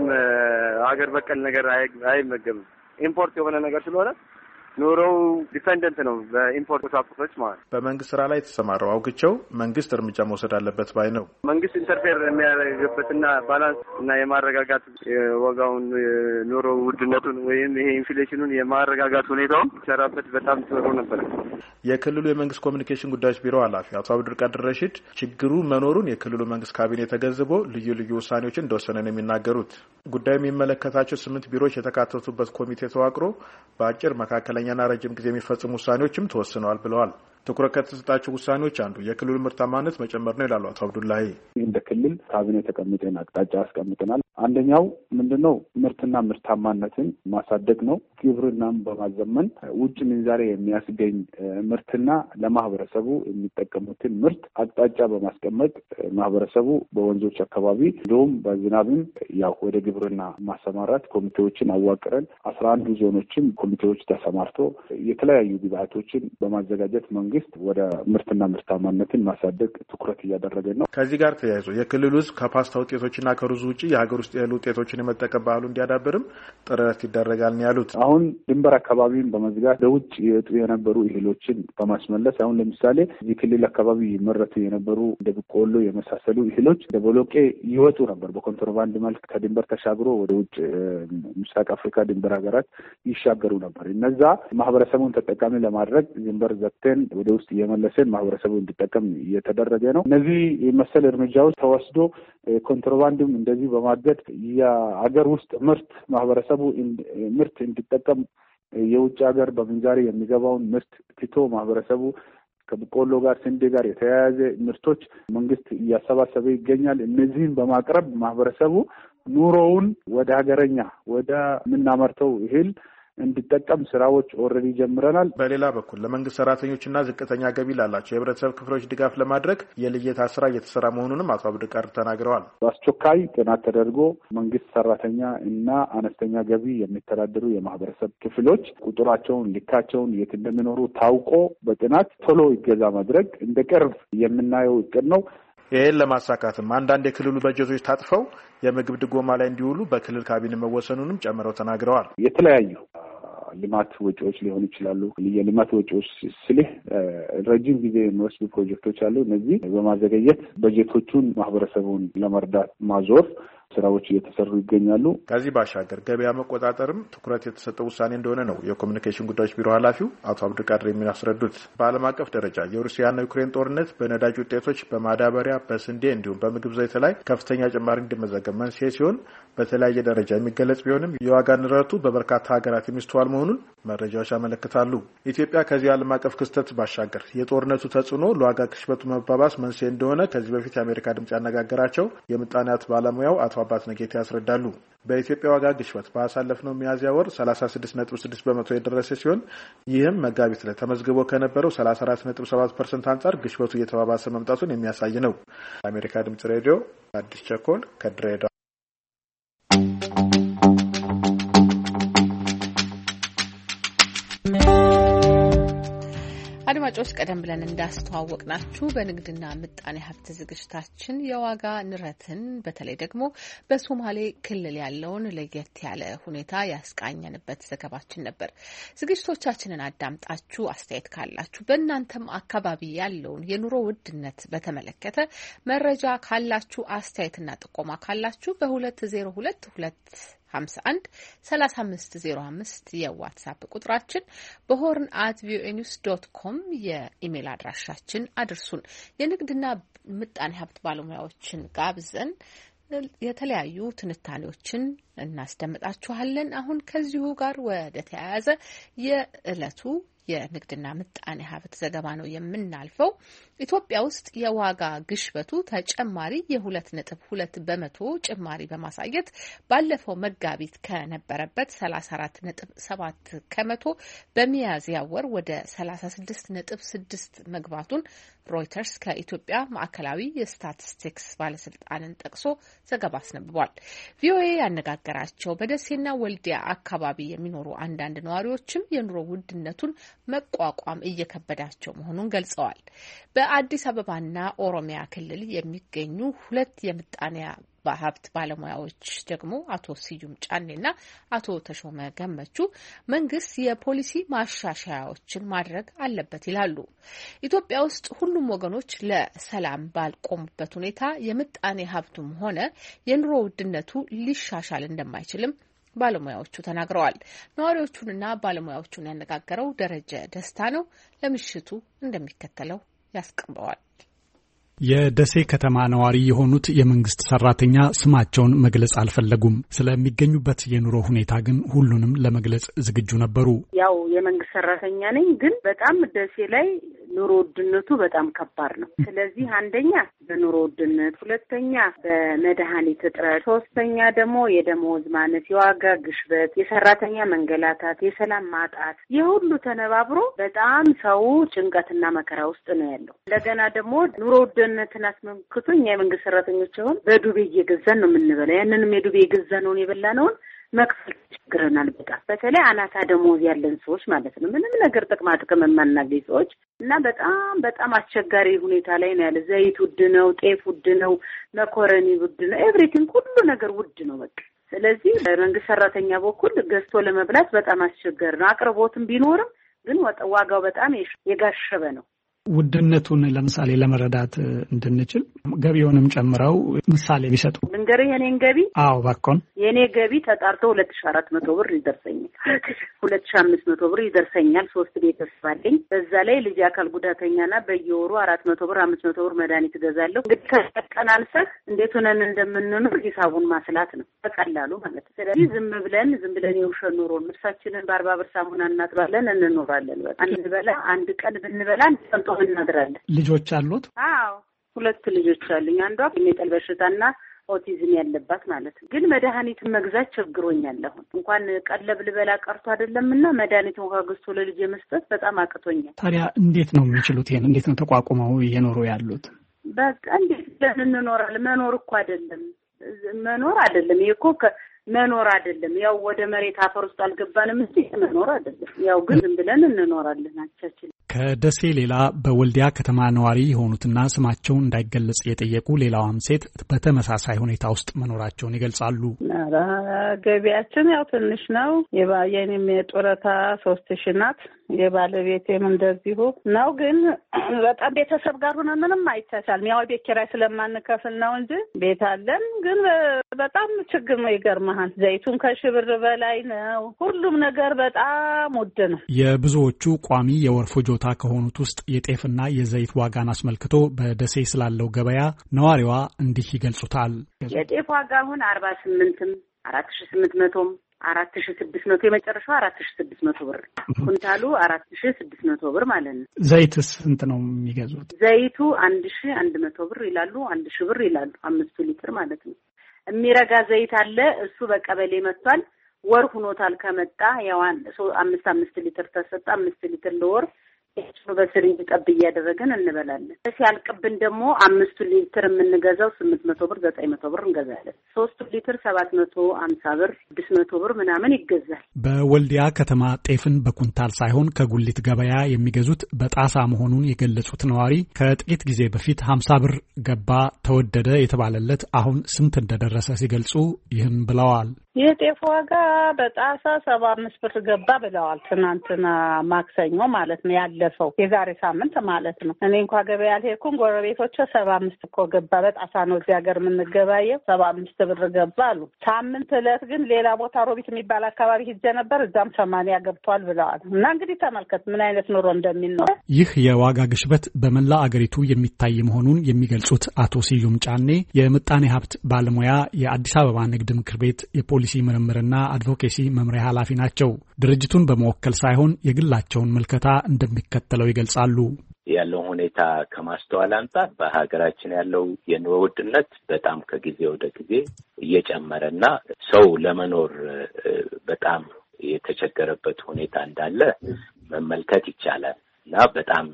[SPEAKER 23] ሀገር በቀል ነገር አይመገብም። ኢምፖርት የሆነ ነገር ስለሆነ ኑሮው ዲፔንደንት ነው በኢምፖርት ቁሳቁሶች ማለት።
[SPEAKER 21] በመንግስት ስራ ላይ የተሰማራው አውግቸው መንግስት እርምጃ መውሰድ አለበት ባይ ነው።
[SPEAKER 23] መንግስት ኢንተርፌር የሚያደርግበትና ባላንስ እና የማረጋጋት የዋጋውን ኑሮ ውድነቱን ወይም ይሄ ኢንፍሌሽኑን የማረጋጋት ሁኔታውን ይሰራበት በጣም ጥሩ ነበር።
[SPEAKER 21] የክልሉ የመንግስት ኮሚኒኬሽን ጉዳዮች ቢሮ ኃላፊ አቶ አብዱልቃድር ረሺድ ችግሩ መኖሩን የክልሉ መንግስት ካቢኔ ተገንዝቦ ልዩ ልዩ ውሳኔዎችን እንደወሰነ ነው የሚናገሩት። ጉዳዩ የሚመለከታቸው ስምንት ቢሮዎች የተካተቱበት ኮሚቴ ተዋቅሮ በአጭር መካከለኛና ረጅም ጊዜ የሚፈጽሙ ውሳኔዎችም ተወስነዋል ብለዋል። ትኩረት ከተሰጣቸው ውሳኔዎች አንዱ የክልሉ ምርታማነት መጨመር ነው ይላሉ አቶ አብዱላሂ።
[SPEAKER 24] እንደ ክልል ካቢኔ ተቀምጠን አቅጣጫ አስቀምጠናል። አንደኛው ምንድነው ምርትና ምርታማነትን ማሳደግ ነው። ግብርናን በማዘመን ውጭ ምንዛሬ የሚያስገኝ ምርትና ለማህበረሰቡ የሚጠቀሙትን ምርት አቅጣጫ በማስቀመጥ ማህበረሰቡ በወንዞች አካባቢ እንዲሁም በዝናብም ያው ወደ ግብርና ማሰማራት ኮሚቴዎችን አዋቅረን አስራ አንዱ ዞኖችን ኮሚቴዎች ተሰማርቶ የተለያዩ ግብዓቶችን በማዘጋጀት መንግስት ወደ ምርትና ምርታማነትን ማሳደግ ትኩረት እያደረገ ነው።
[SPEAKER 21] ከዚህ ጋር ተያይዞ የክልሉ ህዝብ ከፓስታ ውጤቶችና ከሩዝ ውጪ የሀገር ውስጥ ያሉ ውጤቶችን የመጠቀም ባህሉ እንዲያዳብርም ጥረት ይደረጋል ነው ያሉት።
[SPEAKER 24] አሁን ድንበር አካባቢን በመዝጋት ለውጭ የወጡ የነበሩ እህሎችን በማስመለስ አሁን ለምሳሌ እዚህ ክልል አካባቢ ይመረቱ የነበሩ እንደ በቆሎ የመሳሰሉ እህሎች እንደ ቦሎቄ ይወጡ ነበር። በኮንትሮባንድ መልክ ከድንበር ተሻግሮ ወደ ውጭ ምስራቅ አፍሪካ ድንበር ሀገራት ይሻገሩ ነበር። እነዛ ማህበረሰቡን ተጠቃሚ ለማድረግ ድንበር ዘግተን ወደ ውስጥ እየመለሰን ማህበረሰቡ እንዲጠቀም እየተደረገ ነው። እነዚህ መሰል እርምጃዎች ተወስዶ ኮንትሮባንድም እንደዚህ በማገድ የሀገር ውስጥ ምርት ማህበረሰቡ ምርት እንዲጠቀም የውጭ ሀገር በምንዛሬ የሚገባውን ምርት ትቶ ማህበረሰቡ ከበቆሎ ጋር ስንዴ ጋር የተያያዘ ምርቶች መንግስት እያሰባሰበ ይገኛል። እነዚህን በማቅረብ ማህበረሰቡ ኑሮውን ወደ ሀገረኛ ወደ ምናመርተው እህል እንዲጠቀም ስራዎች ኦልሬዲ ጀምረናል።
[SPEAKER 21] በሌላ በኩል ለመንግስት ሰራተኞችና ዝቅተኛ ገቢ ላላቸው የህብረተሰብ ክፍሎች ድጋፍ ለማድረግ የልየታ ስራ እየተሰራ መሆኑንም አቶ አብዱልቃድር ተናግረዋል።
[SPEAKER 24] በአስቸኳይ ጥናት ተደርጎ መንግስት ሰራተኛ እና አነስተኛ ገቢ የሚተዳደሩ የማህበረሰብ ክፍሎች ቁጥራቸውን፣ ልካቸውን፣ የት እንደሚኖሩ ታውቆ በጥናት ቶሎ ይገዛ ማድረግ እንደ ቅርብ የምናየው እቅድ ነው።
[SPEAKER 21] ይህን ለማሳካትም አንዳንድ የክልሉ በጀቶች ታጥፈው የምግብ ድጎማ ላይ እንዲውሉ በክልል ካቢኔ መወሰኑንም ጨምረው ተናግረዋል።
[SPEAKER 24] የተለያዩ ልማት ወጪዎች ሊሆኑ ይችላሉ። የልማት ወጪዎች ስልህ ረጅም ጊዜ የሚወስዱ ፕሮጀክቶች አሉ። እነዚህ በማዘገየት በጀቶቹን ማህበረሰቡን ለመርዳት ማዞር ስራዎች እየተሰሩ ይገኛሉ።
[SPEAKER 21] ከዚህ ባሻገር ገበያ መቆጣጠርም ትኩረት የተሰጠው ውሳኔ እንደሆነ ነው የኮሚኒኬሽን ጉዳዮች ቢሮ ኃላፊው አቶ አብዱልቃድር የሚያስረዱት። በዓለም አቀፍ ደረጃ የሩሲያና ዩክሬን ጦርነት በነዳጅ ውጤቶች፣ በማዳበሪያ፣ በስንዴ እንዲሁም በምግብ ዘይት ላይ ከፍተኛ ጭማሪ እንዲመዘገብ መንስኤ ሲሆን በተለያየ ደረጃ የሚገለጽ ቢሆንም የዋጋ ንረቱ በበርካታ ሀገራት የሚስተዋል መሆኑን መረጃዎች ያመለክታሉ። ኢትዮጵያ ከዚህ ዓለም አቀፍ ክስተት ባሻገር የጦርነቱ ተጽዕኖ ለዋጋ ግሽበቱ መባባስ መንስኤ እንደሆነ ከዚህ በፊት የአሜሪካ ድምጽ ያነጋገራቸው የምጣኔ ሀብት ባለሙያው አቶ አባት ነጌታ ያስረዳሉ። በኢትዮጵያ ዋጋ ግሽበት ባሳለፍነው ሚያዝያ ወር ሰላሳ ስድስት ነጥብ ስድስት በመቶ የደረሰ ሲሆን ይህም መጋቢት ላይ ተመዝግቦ ከነበረው ሰላሳ አራት ነጥብ ሰባት ፐርሰንት አንጻር ግሽበቱ እየተባባሰ መምጣቱን የሚያሳይ ነው። የአሜሪካ ድምጽ ሬዲዮ አዲስ ቸኮል ከድሬዳዋ።
[SPEAKER 1] አድማጮች ቀደም ብለን እንዳስተዋወቅናችሁ በንግድና ምጣኔ ሀብት ዝግጅታችን የዋጋ ንረትን በተለይ ደግሞ በሶማሌ ክልል ያለውን ለየት ያለ ሁኔታ ያስቃኘንበት ዘገባችን ነበር። ዝግጅቶቻችንን አዳምጣችሁ አስተያየት ካላችሁ በእናንተም አካባቢ ያለውን የኑሮ ውድነት በተመለከተ መረጃ ካላችሁ አስተያየትና ጥቆማ ካላችሁ በሁለት ዜሮ ሁለት ሁለት ሀምሳ አንድ ሰላሳ አምስት ዜሮ አምስት የዋትስአፕ ቁጥራችን በሆርን አት ቪኦኤ ኒውስ ዶት ኮም የኢሜል አድራሻችን አድርሱን። የንግድና ምጣኔ ሀብት ባለሙያዎችን ጋብዘን የተለያዩ ትንታኔዎችን እናስደምጣችኋለን። አሁን ከዚሁ ጋር ወደ ተያያዘ የዕለቱ የንግድና ምጣኔ ሀብት ዘገባ ነው የምናልፈው። ኢትዮጵያ ውስጥ የዋጋ ግሽበቱ ተጨማሪ የሁለት ነጥብ ሁለት በመቶ ጭማሪ በማሳየት ባለፈው መጋቢት ከነበረበት ሰላሳ አራት ነጥብ ሰባት ከመቶ በሚያዝያ ወር ወደ ሰላሳ ስድስት ነጥብ ስድስት መግባቱን ሮይተርስ ከኢትዮጵያ ማዕከላዊ የስታቲስቲክስ ባለስልጣንን ጠቅሶ ዘገባ አስነብቧል። ቪኦኤ ያነጋገራቸው በደሴና ወልዲያ አካባቢ የሚኖሩ አንዳንድ ነዋሪዎችም የኑሮ ውድነቱን መቋቋም እየከበዳቸው መሆኑን ገልጸዋል። በአዲስ አበባና ኦሮሚያ ክልል የሚገኙ ሁለት የምጣኔ ሀብት ባለሙያዎች ደግሞ አቶ ስዩም ጫኔና አቶ ተሾመ ገመቹ መንግስት የፖሊሲ ማሻሻያዎችን ማድረግ አለበት ይላሉ። ኢትዮጵያ ውስጥ ሁሉም ወገኖች ለሰላም ባልቆሙበት ሁኔታ የምጣኔ ሀብቱም ሆነ የኑሮ ውድነቱ ሊሻሻል እንደማይችልም ባለሙያዎቹ ተናግረዋል። ነዋሪዎቹንና ባለሙያዎቹን ያነጋገረው ደረጀ ደስታ ነው። ለምሽቱ እንደሚከተለው ያስቀምጠዋል።
[SPEAKER 3] የደሴ ከተማ ነዋሪ የሆኑት የመንግስት ሰራተኛ ስማቸውን መግለጽ አልፈለጉም። ስለሚገኙበት የኑሮ ሁኔታ ግን ሁሉንም ለመግለጽ ዝግጁ ነበሩ።
[SPEAKER 9] ያው የመንግስት ሰራተኛ ነኝ፣ ግን በጣም ደሴ ላይ ኑሮ ውድነቱ በጣም ከባድ ነው። ስለዚህ አንደኛ በኑሮ ውድነት፣ ሁለተኛ በመድኃኒት እጥረት፣ ሶስተኛ ደግሞ የደሞዝ ማነስ፣ የዋጋ ግሽበት፣ የሰራተኛ መንገላታት፣ የሰላም ማጣት የሁሉ ተነባብሮ በጣም ሰው ጭንቀትና መከራ ውስጥ ነው ያለው። እንደገና ደግሞ ኑሮ ውድነትን አስመልክቶ እኛ የመንግስት ሰራተኞች አሁን በዱቤ እየገዛን ነው የምንበላ። ያንንም የዱቤ የገዛነውን የበላነውን መክፈል ችግረናል። በጣም በተለይ አናታ ደሞዝ ያለን ሰዎች ማለት ነው፣ ምንም ነገር ጥቅማ ጥቅም የማናገኝ ሰዎች እና በጣም በጣም አስቸጋሪ ሁኔታ ላይ ነው ያለ። ዘይት ውድ ነው፣ ጤፍ ውድ ነው፣ መኮረኒ ውድ ነው፣ ኤቭሪቲንግ ሁሉ ነገር ውድ ነው በቃ። ስለዚህ በመንግስት ሰራተኛ በኩል ገዝቶ ለመብላት በጣም አስቸጋሪ ነው። አቅርቦትም ቢኖርም ግን ዋጋው በጣም የጋሸበ ነው።
[SPEAKER 3] ውድነቱን ለምሳሌ ለመረዳት እንድንችል ገቢውንም ጨምረው ምሳሌ ቢሰጡ።
[SPEAKER 9] ልንገርህ የኔን ገቢ?
[SPEAKER 3] አዎ ባኮን።
[SPEAKER 9] የኔ ገቢ ተጣርቶ ሁለት ሺህ አራት መቶ ብር ይደርሰኛል። ሁለት ሺህ አምስት መቶ ብር ይደርሰኛል። ሶስት ቤተሰብ አለኝ። በዛ ላይ ልጅ አካል ጉዳተኛና በየወሩ አራት መቶ ብር አምስት መቶ ብር መድኃኒት እገዛለሁ። እንግዲህ ከቀናንሰህ እንዴት ሆነን እንደምንኖር ሂሳቡን ማስላት ነው በቀላሉ ማለት ነው። ስለዚህ ዝም ብለን ዝም ብለን የውሸት ኑሮ ልብሳችንን በአርባ ብር ሳሙና እናጥባለን እንኖራለን። በቃ አንድ በላ አንድ ቀን ብንበላ አንድ ቀን እናድራለን።
[SPEAKER 3] ልጆች አሉት?
[SPEAKER 9] አዎ ሁለት ልጆች አሉኝ። አንዷ የሜጠል በሽታና ኦቲዝም ያለባት ማለት ነው። ግን መድኃኒት መግዛት ቸግሮኛል። አሁን እንኳን ቀለብ ልበላ ቀርቶ አይደለምና መድኃኒት እንኳን ገዝቶ ለልጅ መስጠት በጣም አቅቶኛል።
[SPEAKER 3] ታዲያ እንዴት ነው የሚችሉት? ይሄን እንዴት ነው ተቋቁመው እየኖሩ ያሉት?
[SPEAKER 9] በቃ እንዴት ብለን እንኖራለን? መኖር እኮ አይደለም መኖር አይደለም ይሄ እኮ መኖር አይደለም። ያው ወደ መሬት አፈር ውስጥ አልገባንም እንጂ መኖር አይደለም። ያው ግን ዝም ብለን እንኖራለን አቻችን።
[SPEAKER 3] ከደሴ ሌላ በወልዲያ ከተማ ነዋሪ የሆኑትና ስማቸው እንዳይገለጽ የጠየቁ ሌላዋም ሴት በተመሳሳይ ሁኔታ ውስጥ መኖራቸውን ይገልጻሉ።
[SPEAKER 4] ገቢያችን ያው ትንሽ ነው። የባየኔም የጡረታ ሶስት ሺህ ናት። የባለቤቴም እንደዚሁ ነው። ግን በጣም ቤተሰብ ጋር ሆነ ምንም አይቻቻልም። ያው ቤት ኪራይ ስለማንከፍል ነው እንጂ ቤት አለን። ግን በጣም ችግር ነው። ይገርምሃል፣ ዘይቱን ከሺህ ብር በላይ ነው። ሁሉም ነገር በጣም ውድ ነው።
[SPEAKER 3] የብዙዎቹ ቋሚ የወር ፍጆታ ከሆኑት ውስጥ የጤፍና የዘይት ዋጋን አስመልክቶ በደሴ ስላለው ገበያ ነዋሪዋ እንዲህ ይገልጹታል።
[SPEAKER 9] የጤፍ ዋጋ አሁን አርባ ስምንትም አራት ሺህ ስምንት መቶም አራት ሺህ ስድስት መቶ የመጨረሻው አራት ሺህ ስድስት መቶ ብር ኩንታሉ አራት ሺህ ስድስት መቶ ብር ማለት ነው።
[SPEAKER 3] ዘይትስ ስንት ነው የሚገዙት?
[SPEAKER 9] ዘይቱ አንድ ሺህ አንድ መቶ ብር ይላሉ፣ አንድ ሺህ ብር ይላሉ። አምስቱ ሊትር ማለት ነው። የሚረጋ ዘይት አለ። እሱ በቀበሌ መጥቷል። ወር ሁኖታል ከመጣ ያው አምስት አምስት ሊትር ተሰጣ። አምስት ሊትር ለወር በስሪንጅ ጠብ እያደረገን እንበላለን። ሲያልቅብን ደግሞ አምስቱ ሊትር የምንገዛው ስምንት መቶ ብር ዘጠኝ መቶ ብር እንገዛለን። ሶስቱ ሊትር ሰባት መቶ አምሳ ብር ስድስት መቶ ብር ምናምን ይገዛል።
[SPEAKER 3] በወልዲያ ከተማ ጤፍን በኩንታል ሳይሆን ከጉሊት ገበያ የሚገዙት በጣሳ መሆኑን የገለጹት ነዋሪ ከጥቂት ጊዜ በፊት ሀምሳ ብር ገባ ተወደደ የተባለለት አሁን ስንት እንደደረሰ ሲገልጹ ይህን ብለዋል።
[SPEAKER 4] የጤፍ ዋጋ በጣሳ ሰባ አምስት ብር ገባ ብለዋል። ትናንትና ማክሰኞ ማለት ነው፣ ያለፈው የዛሬ ሳምንት ማለት ነው። እኔ እንኳ ገበያ አልሄድኩም። ጎረቤቶቼ ሰባ አምስት እኮ ገባ በጣሳ ነው እዚህ ሀገር የምንገባየው ሰባ አምስት ብር ገባ አሉ። ሳምንት ዕለት ግን ሌላ ቦታ ሮቢት የሚባል አካባቢ ሂጄ ነበር፣ እዛም ሰማንያ ገብቷል ብለዋል። እና እንግዲህ ተመልከት ምን አይነት ኑሮ እንደሚኖር። ይህ የዋጋ ግሽበት በመላ አገሪቱ የሚታይ መሆኑን የሚገልጹት አቶ ስዩም ጫኔ የምጣኔ ሀብት ባለሙያ፣ የአዲስ አበባ ንግድ ምክር ቤት የፖሊሲ ምርምርና አድቮኬሲ መምሪያ ኃላፊ ናቸው። ድርጅቱን በመወከል ሳይሆን የግላቸውን ምልከታ እንደሚከተለው ይገልጻሉ።
[SPEAKER 2] ያለው ሁኔታ ከማስተዋል አንጻር በሀገራችን ያለው የኑሮ ውድነት በጣም ከጊዜ ወደ ጊዜ እየጨመረና ሰው ለመኖር በጣም የተቸገረበት ሁኔታ እንዳለ መመልከት ይቻላል እና በጣም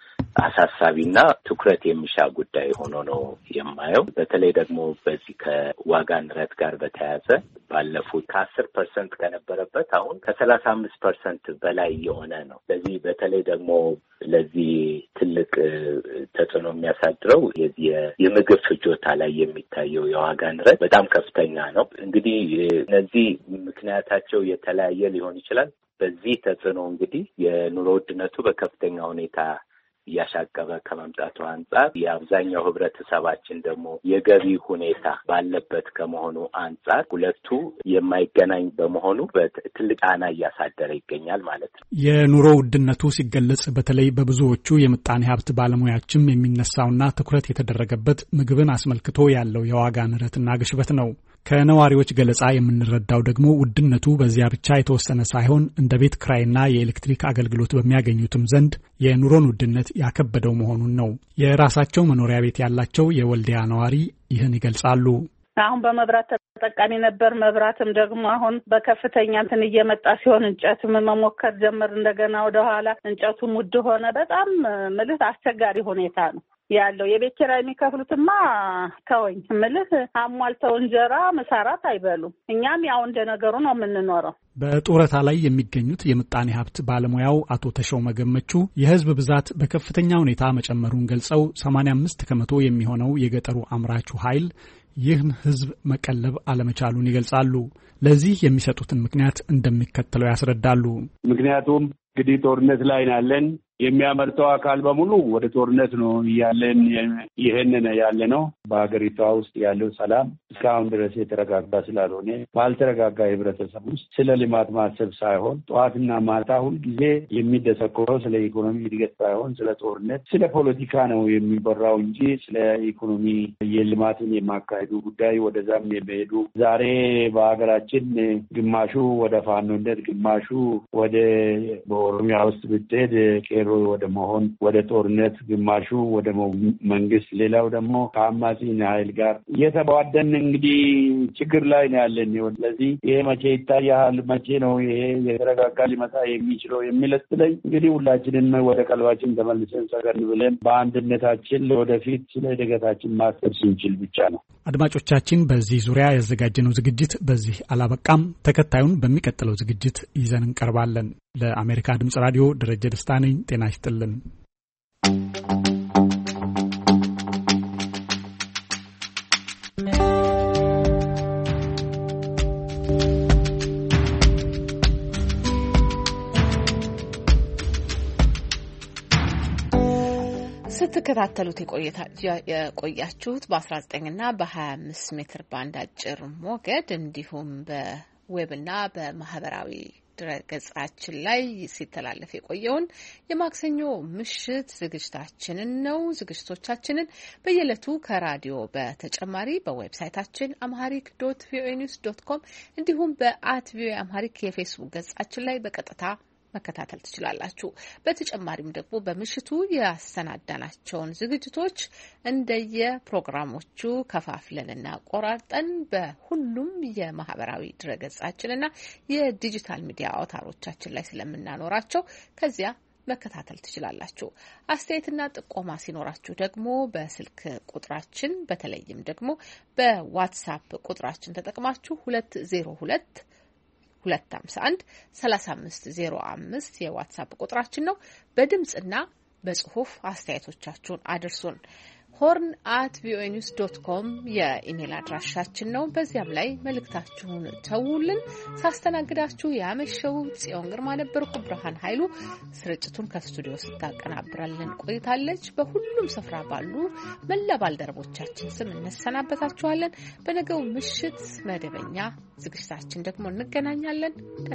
[SPEAKER 2] አሳሳቢና ትኩረት የሚሻ ጉዳይ ሆኖ ነው የማየው። በተለይ ደግሞ በዚህ ከዋጋ ንረት ጋር በተያያዘ ባለፉት ከአስር ፐርሰንት ከነበረበት አሁን ከሰላሳ አምስት ፐርሰንት በላይ የሆነ ነው። ስለዚህ በተለይ ደግሞ ለዚህ ትልቅ ተጽዕኖ የሚያሳድረው የዚህ የምግብ ፍጆታ ላይ የሚታየው የዋጋ ንረት በጣም ከፍተኛ ነው። እንግዲህ እነዚህ ምክንያታቸው የተለያየ ሊሆን ይችላል። በዚህ ተጽዕኖ እንግዲህ የኑሮ ውድነቱ በከፍተኛ ሁኔታ እያሻቀበ ከመምጣቱ አንጻር የአብዛኛው ህብረተሰባችን ደግሞ የገቢ ሁኔታ ባለበት ከመሆኑ አንጻር ሁለቱ የማይገናኝ በመሆኑ ትልቅ ጫና እያሳደረ ይገኛል ማለት ነው።
[SPEAKER 3] የኑሮ ውድነቱ ሲገለጽ በተለይ በብዙዎቹ የምጣኔ ሀብት ባለሙያዎችም የሚነሳውና ትኩረት የተደረገበት ምግብን አስመልክቶ ያለው የዋጋ ንረትና ግሽበት ነው። ከነዋሪዎች ገለጻ የምንረዳው ደግሞ ውድነቱ በዚያ ብቻ የተወሰነ ሳይሆን እንደ ቤት ክራይና የኤሌክትሪክ አገልግሎት በሚያገኙትም ዘንድ የኑሮን ውድነት ያከበደው መሆኑን ነው። የራሳቸው መኖሪያ ቤት ያላቸው የወልዲያ ነዋሪ ይህን ይገልጻሉ።
[SPEAKER 4] አሁን በመብራት ተጠቃሚ ነበር። መብራትም ደግሞ አሁን በከፍተኛ እንትን እየመጣ ሲሆን እንጨትም መሞከር ጀመር እንደገና ወደኋላ እንጨቱም ውድ ሆነ። በጣም ምልህ አስቸጋሪ ሁኔታ ነው ያለው። የቤት ኪራይ የሚከፍሉትማ ተወኝ ምልህ አሟልተው እንጀራ መሳራት አይበሉም። እኛም ያው እንደነገሩ ነው የምንኖረው። በጡረታ ላይ የሚገኙት የምጣኔ ሀብት ባለሙያው አቶ ተሾመ ገመቹ የህዝብ ብዛት በከፍተኛ ሁኔታ መጨመሩን ገልጸው ሰማንያ አምስት ከመቶ የሚሆነው የገጠሩ አምራቹ ኃይል ይህን ህዝብ መቀለብ አለመቻሉን ይገልጻሉ። ለዚህ የሚሰጡትን ምክንያት እንደሚከተለው ያስረዳሉ።
[SPEAKER 5] ምክንያቱም እንግዲህ ጦርነት ላይ ናለን። የሚያመርተው አካል በሙሉ ወደ ጦርነት ነው ያለን። ይሄንን ያለ ነው። በሀገሪቷ ውስጥ ያለው ሰላም እስካሁን ድረስ የተረጋጋ ስላልሆነ ባልተረጋጋ ህብረተሰብ ውስጥ ስለ ልማት ማሰብ ሳይሆን ጠዋትና ማታ ሁልጊዜ የሚደሰኮረው ስለ ኢኮኖሚ እድገት ሳይሆን ስለ ጦርነት፣ ስለ ፖለቲካ ነው የሚበራው እንጂ ስለ ኢኮኖሚ የልማትን የማካሄዱ ጉዳይ ወደዛም የሚሄዱ ዛሬ በሀገራችን ግማሹ ወደ ፋኖነት፣ ግማሹ ወደ በኦሮሚያ ውስጥ ብትሄድ ወደ መሆን ወደ ጦርነት፣ ግማሹ ወደ መንግስት፣ ሌላው ደግሞ ከአማጺ ኃይል ጋር እየተባደን እንግዲህ ችግር ላይ ነው ያለን። ስለዚህ ይሄ መቼ ይታያል? መቼ ነው ይሄ የተረጋጋ ሊመጣ የሚችለው የሚለስለኝ? እንግዲህ ሁላችንም ወደ ቀልባችን ተመልሰን ሰገን ብለን በአንድነታችን ወደፊት ስለ እድገታችን ማሰብ ስንችል ብቻ ነው።
[SPEAKER 3] አድማጮቻችን፣ በዚህ ዙሪያ ያዘጋጀነው ዝግጅት በዚህ አላበቃም። ተከታዩን በሚቀጥለው ዝግጅት ይዘን እንቀርባለን። ለአሜሪካ ድምጽ ራዲዮ ደረጀ ደስታ ነኝ። ጤና ይስጥልን።
[SPEAKER 1] ስትከታተሉት የቆያችሁት በአስራ ዘጠኝ እና በሀያ አምስት ሜትር ባንድ አጭር ሞገድ እንዲሁም በዌብና በማህበራዊ ድረገጻችን ላይ ሲተላለፍ የቆየውን የማክሰኞ ምሽት ዝግጅታችንን ነው። ዝግጅቶቻችንን በየዕለቱ ከራዲዮ በተጨማሪ በዌብሳይታችን አምሃሪክ ዶት ቪኦኤ ኒውስ ዶት ኮም እንዲሁም በአት ቪኦኤ አምሃሪክ የፌስቡክ ገጻችን ላይ በቀጥታ መከታተል ትችላላችሁ። በተጨማሪም ደግሞ በምሽቱ ያሰናዳናቸውን ዝግጅቶች እንደየ ፕሮግራሞቹ ከፋፍለንና ቆራርጠን በሁሉም የማህበራዊ ድረገጻችንና የዲጂታል ሚዲያ አውታሮቻችን ላይ ስለምናኖራቸው ከዚያ መከታተል ትችላላችሁ። አስተያየትና ጥቆማ ሲኖራችሁ ደግሞ በስልክ ቁጥራችን በተለይም ደግሞ በዋትስአፕ ቁጥራችን ተጠቅማችሁ ሁለት ዜሮ ሁለት ሁለት አምሳ አንድ ሰላሳ አምስት ዜሮ አምስት የዋትስአፕ ቁጥራችን ነው። በድምጽና በጽሁፍ አስተያየቶቻችሁን አድርሱን። ሆርን አት ቪኦኤ ኒውስ ዶት ኮም የኢሜል አድራሻችን ነው። በዚያም ላይ መልእክታችሁን ተውልን። ሳስተናግዳችሁ ያመሸው ጽዮን ግርማ ነበርኩ። ብርሃን ኃይሉ ስርጭቱን ከስቱዲዮ ስታቀናብራለን ቆይታለች። በሁሉም ስፍራ ባሉ መላ ባልደረቦቻችን ስም እንሰናበታችኋለን። በነገው ምሽት መደበኛ ዝግጅታችን ደግሞ እንገናኛለን።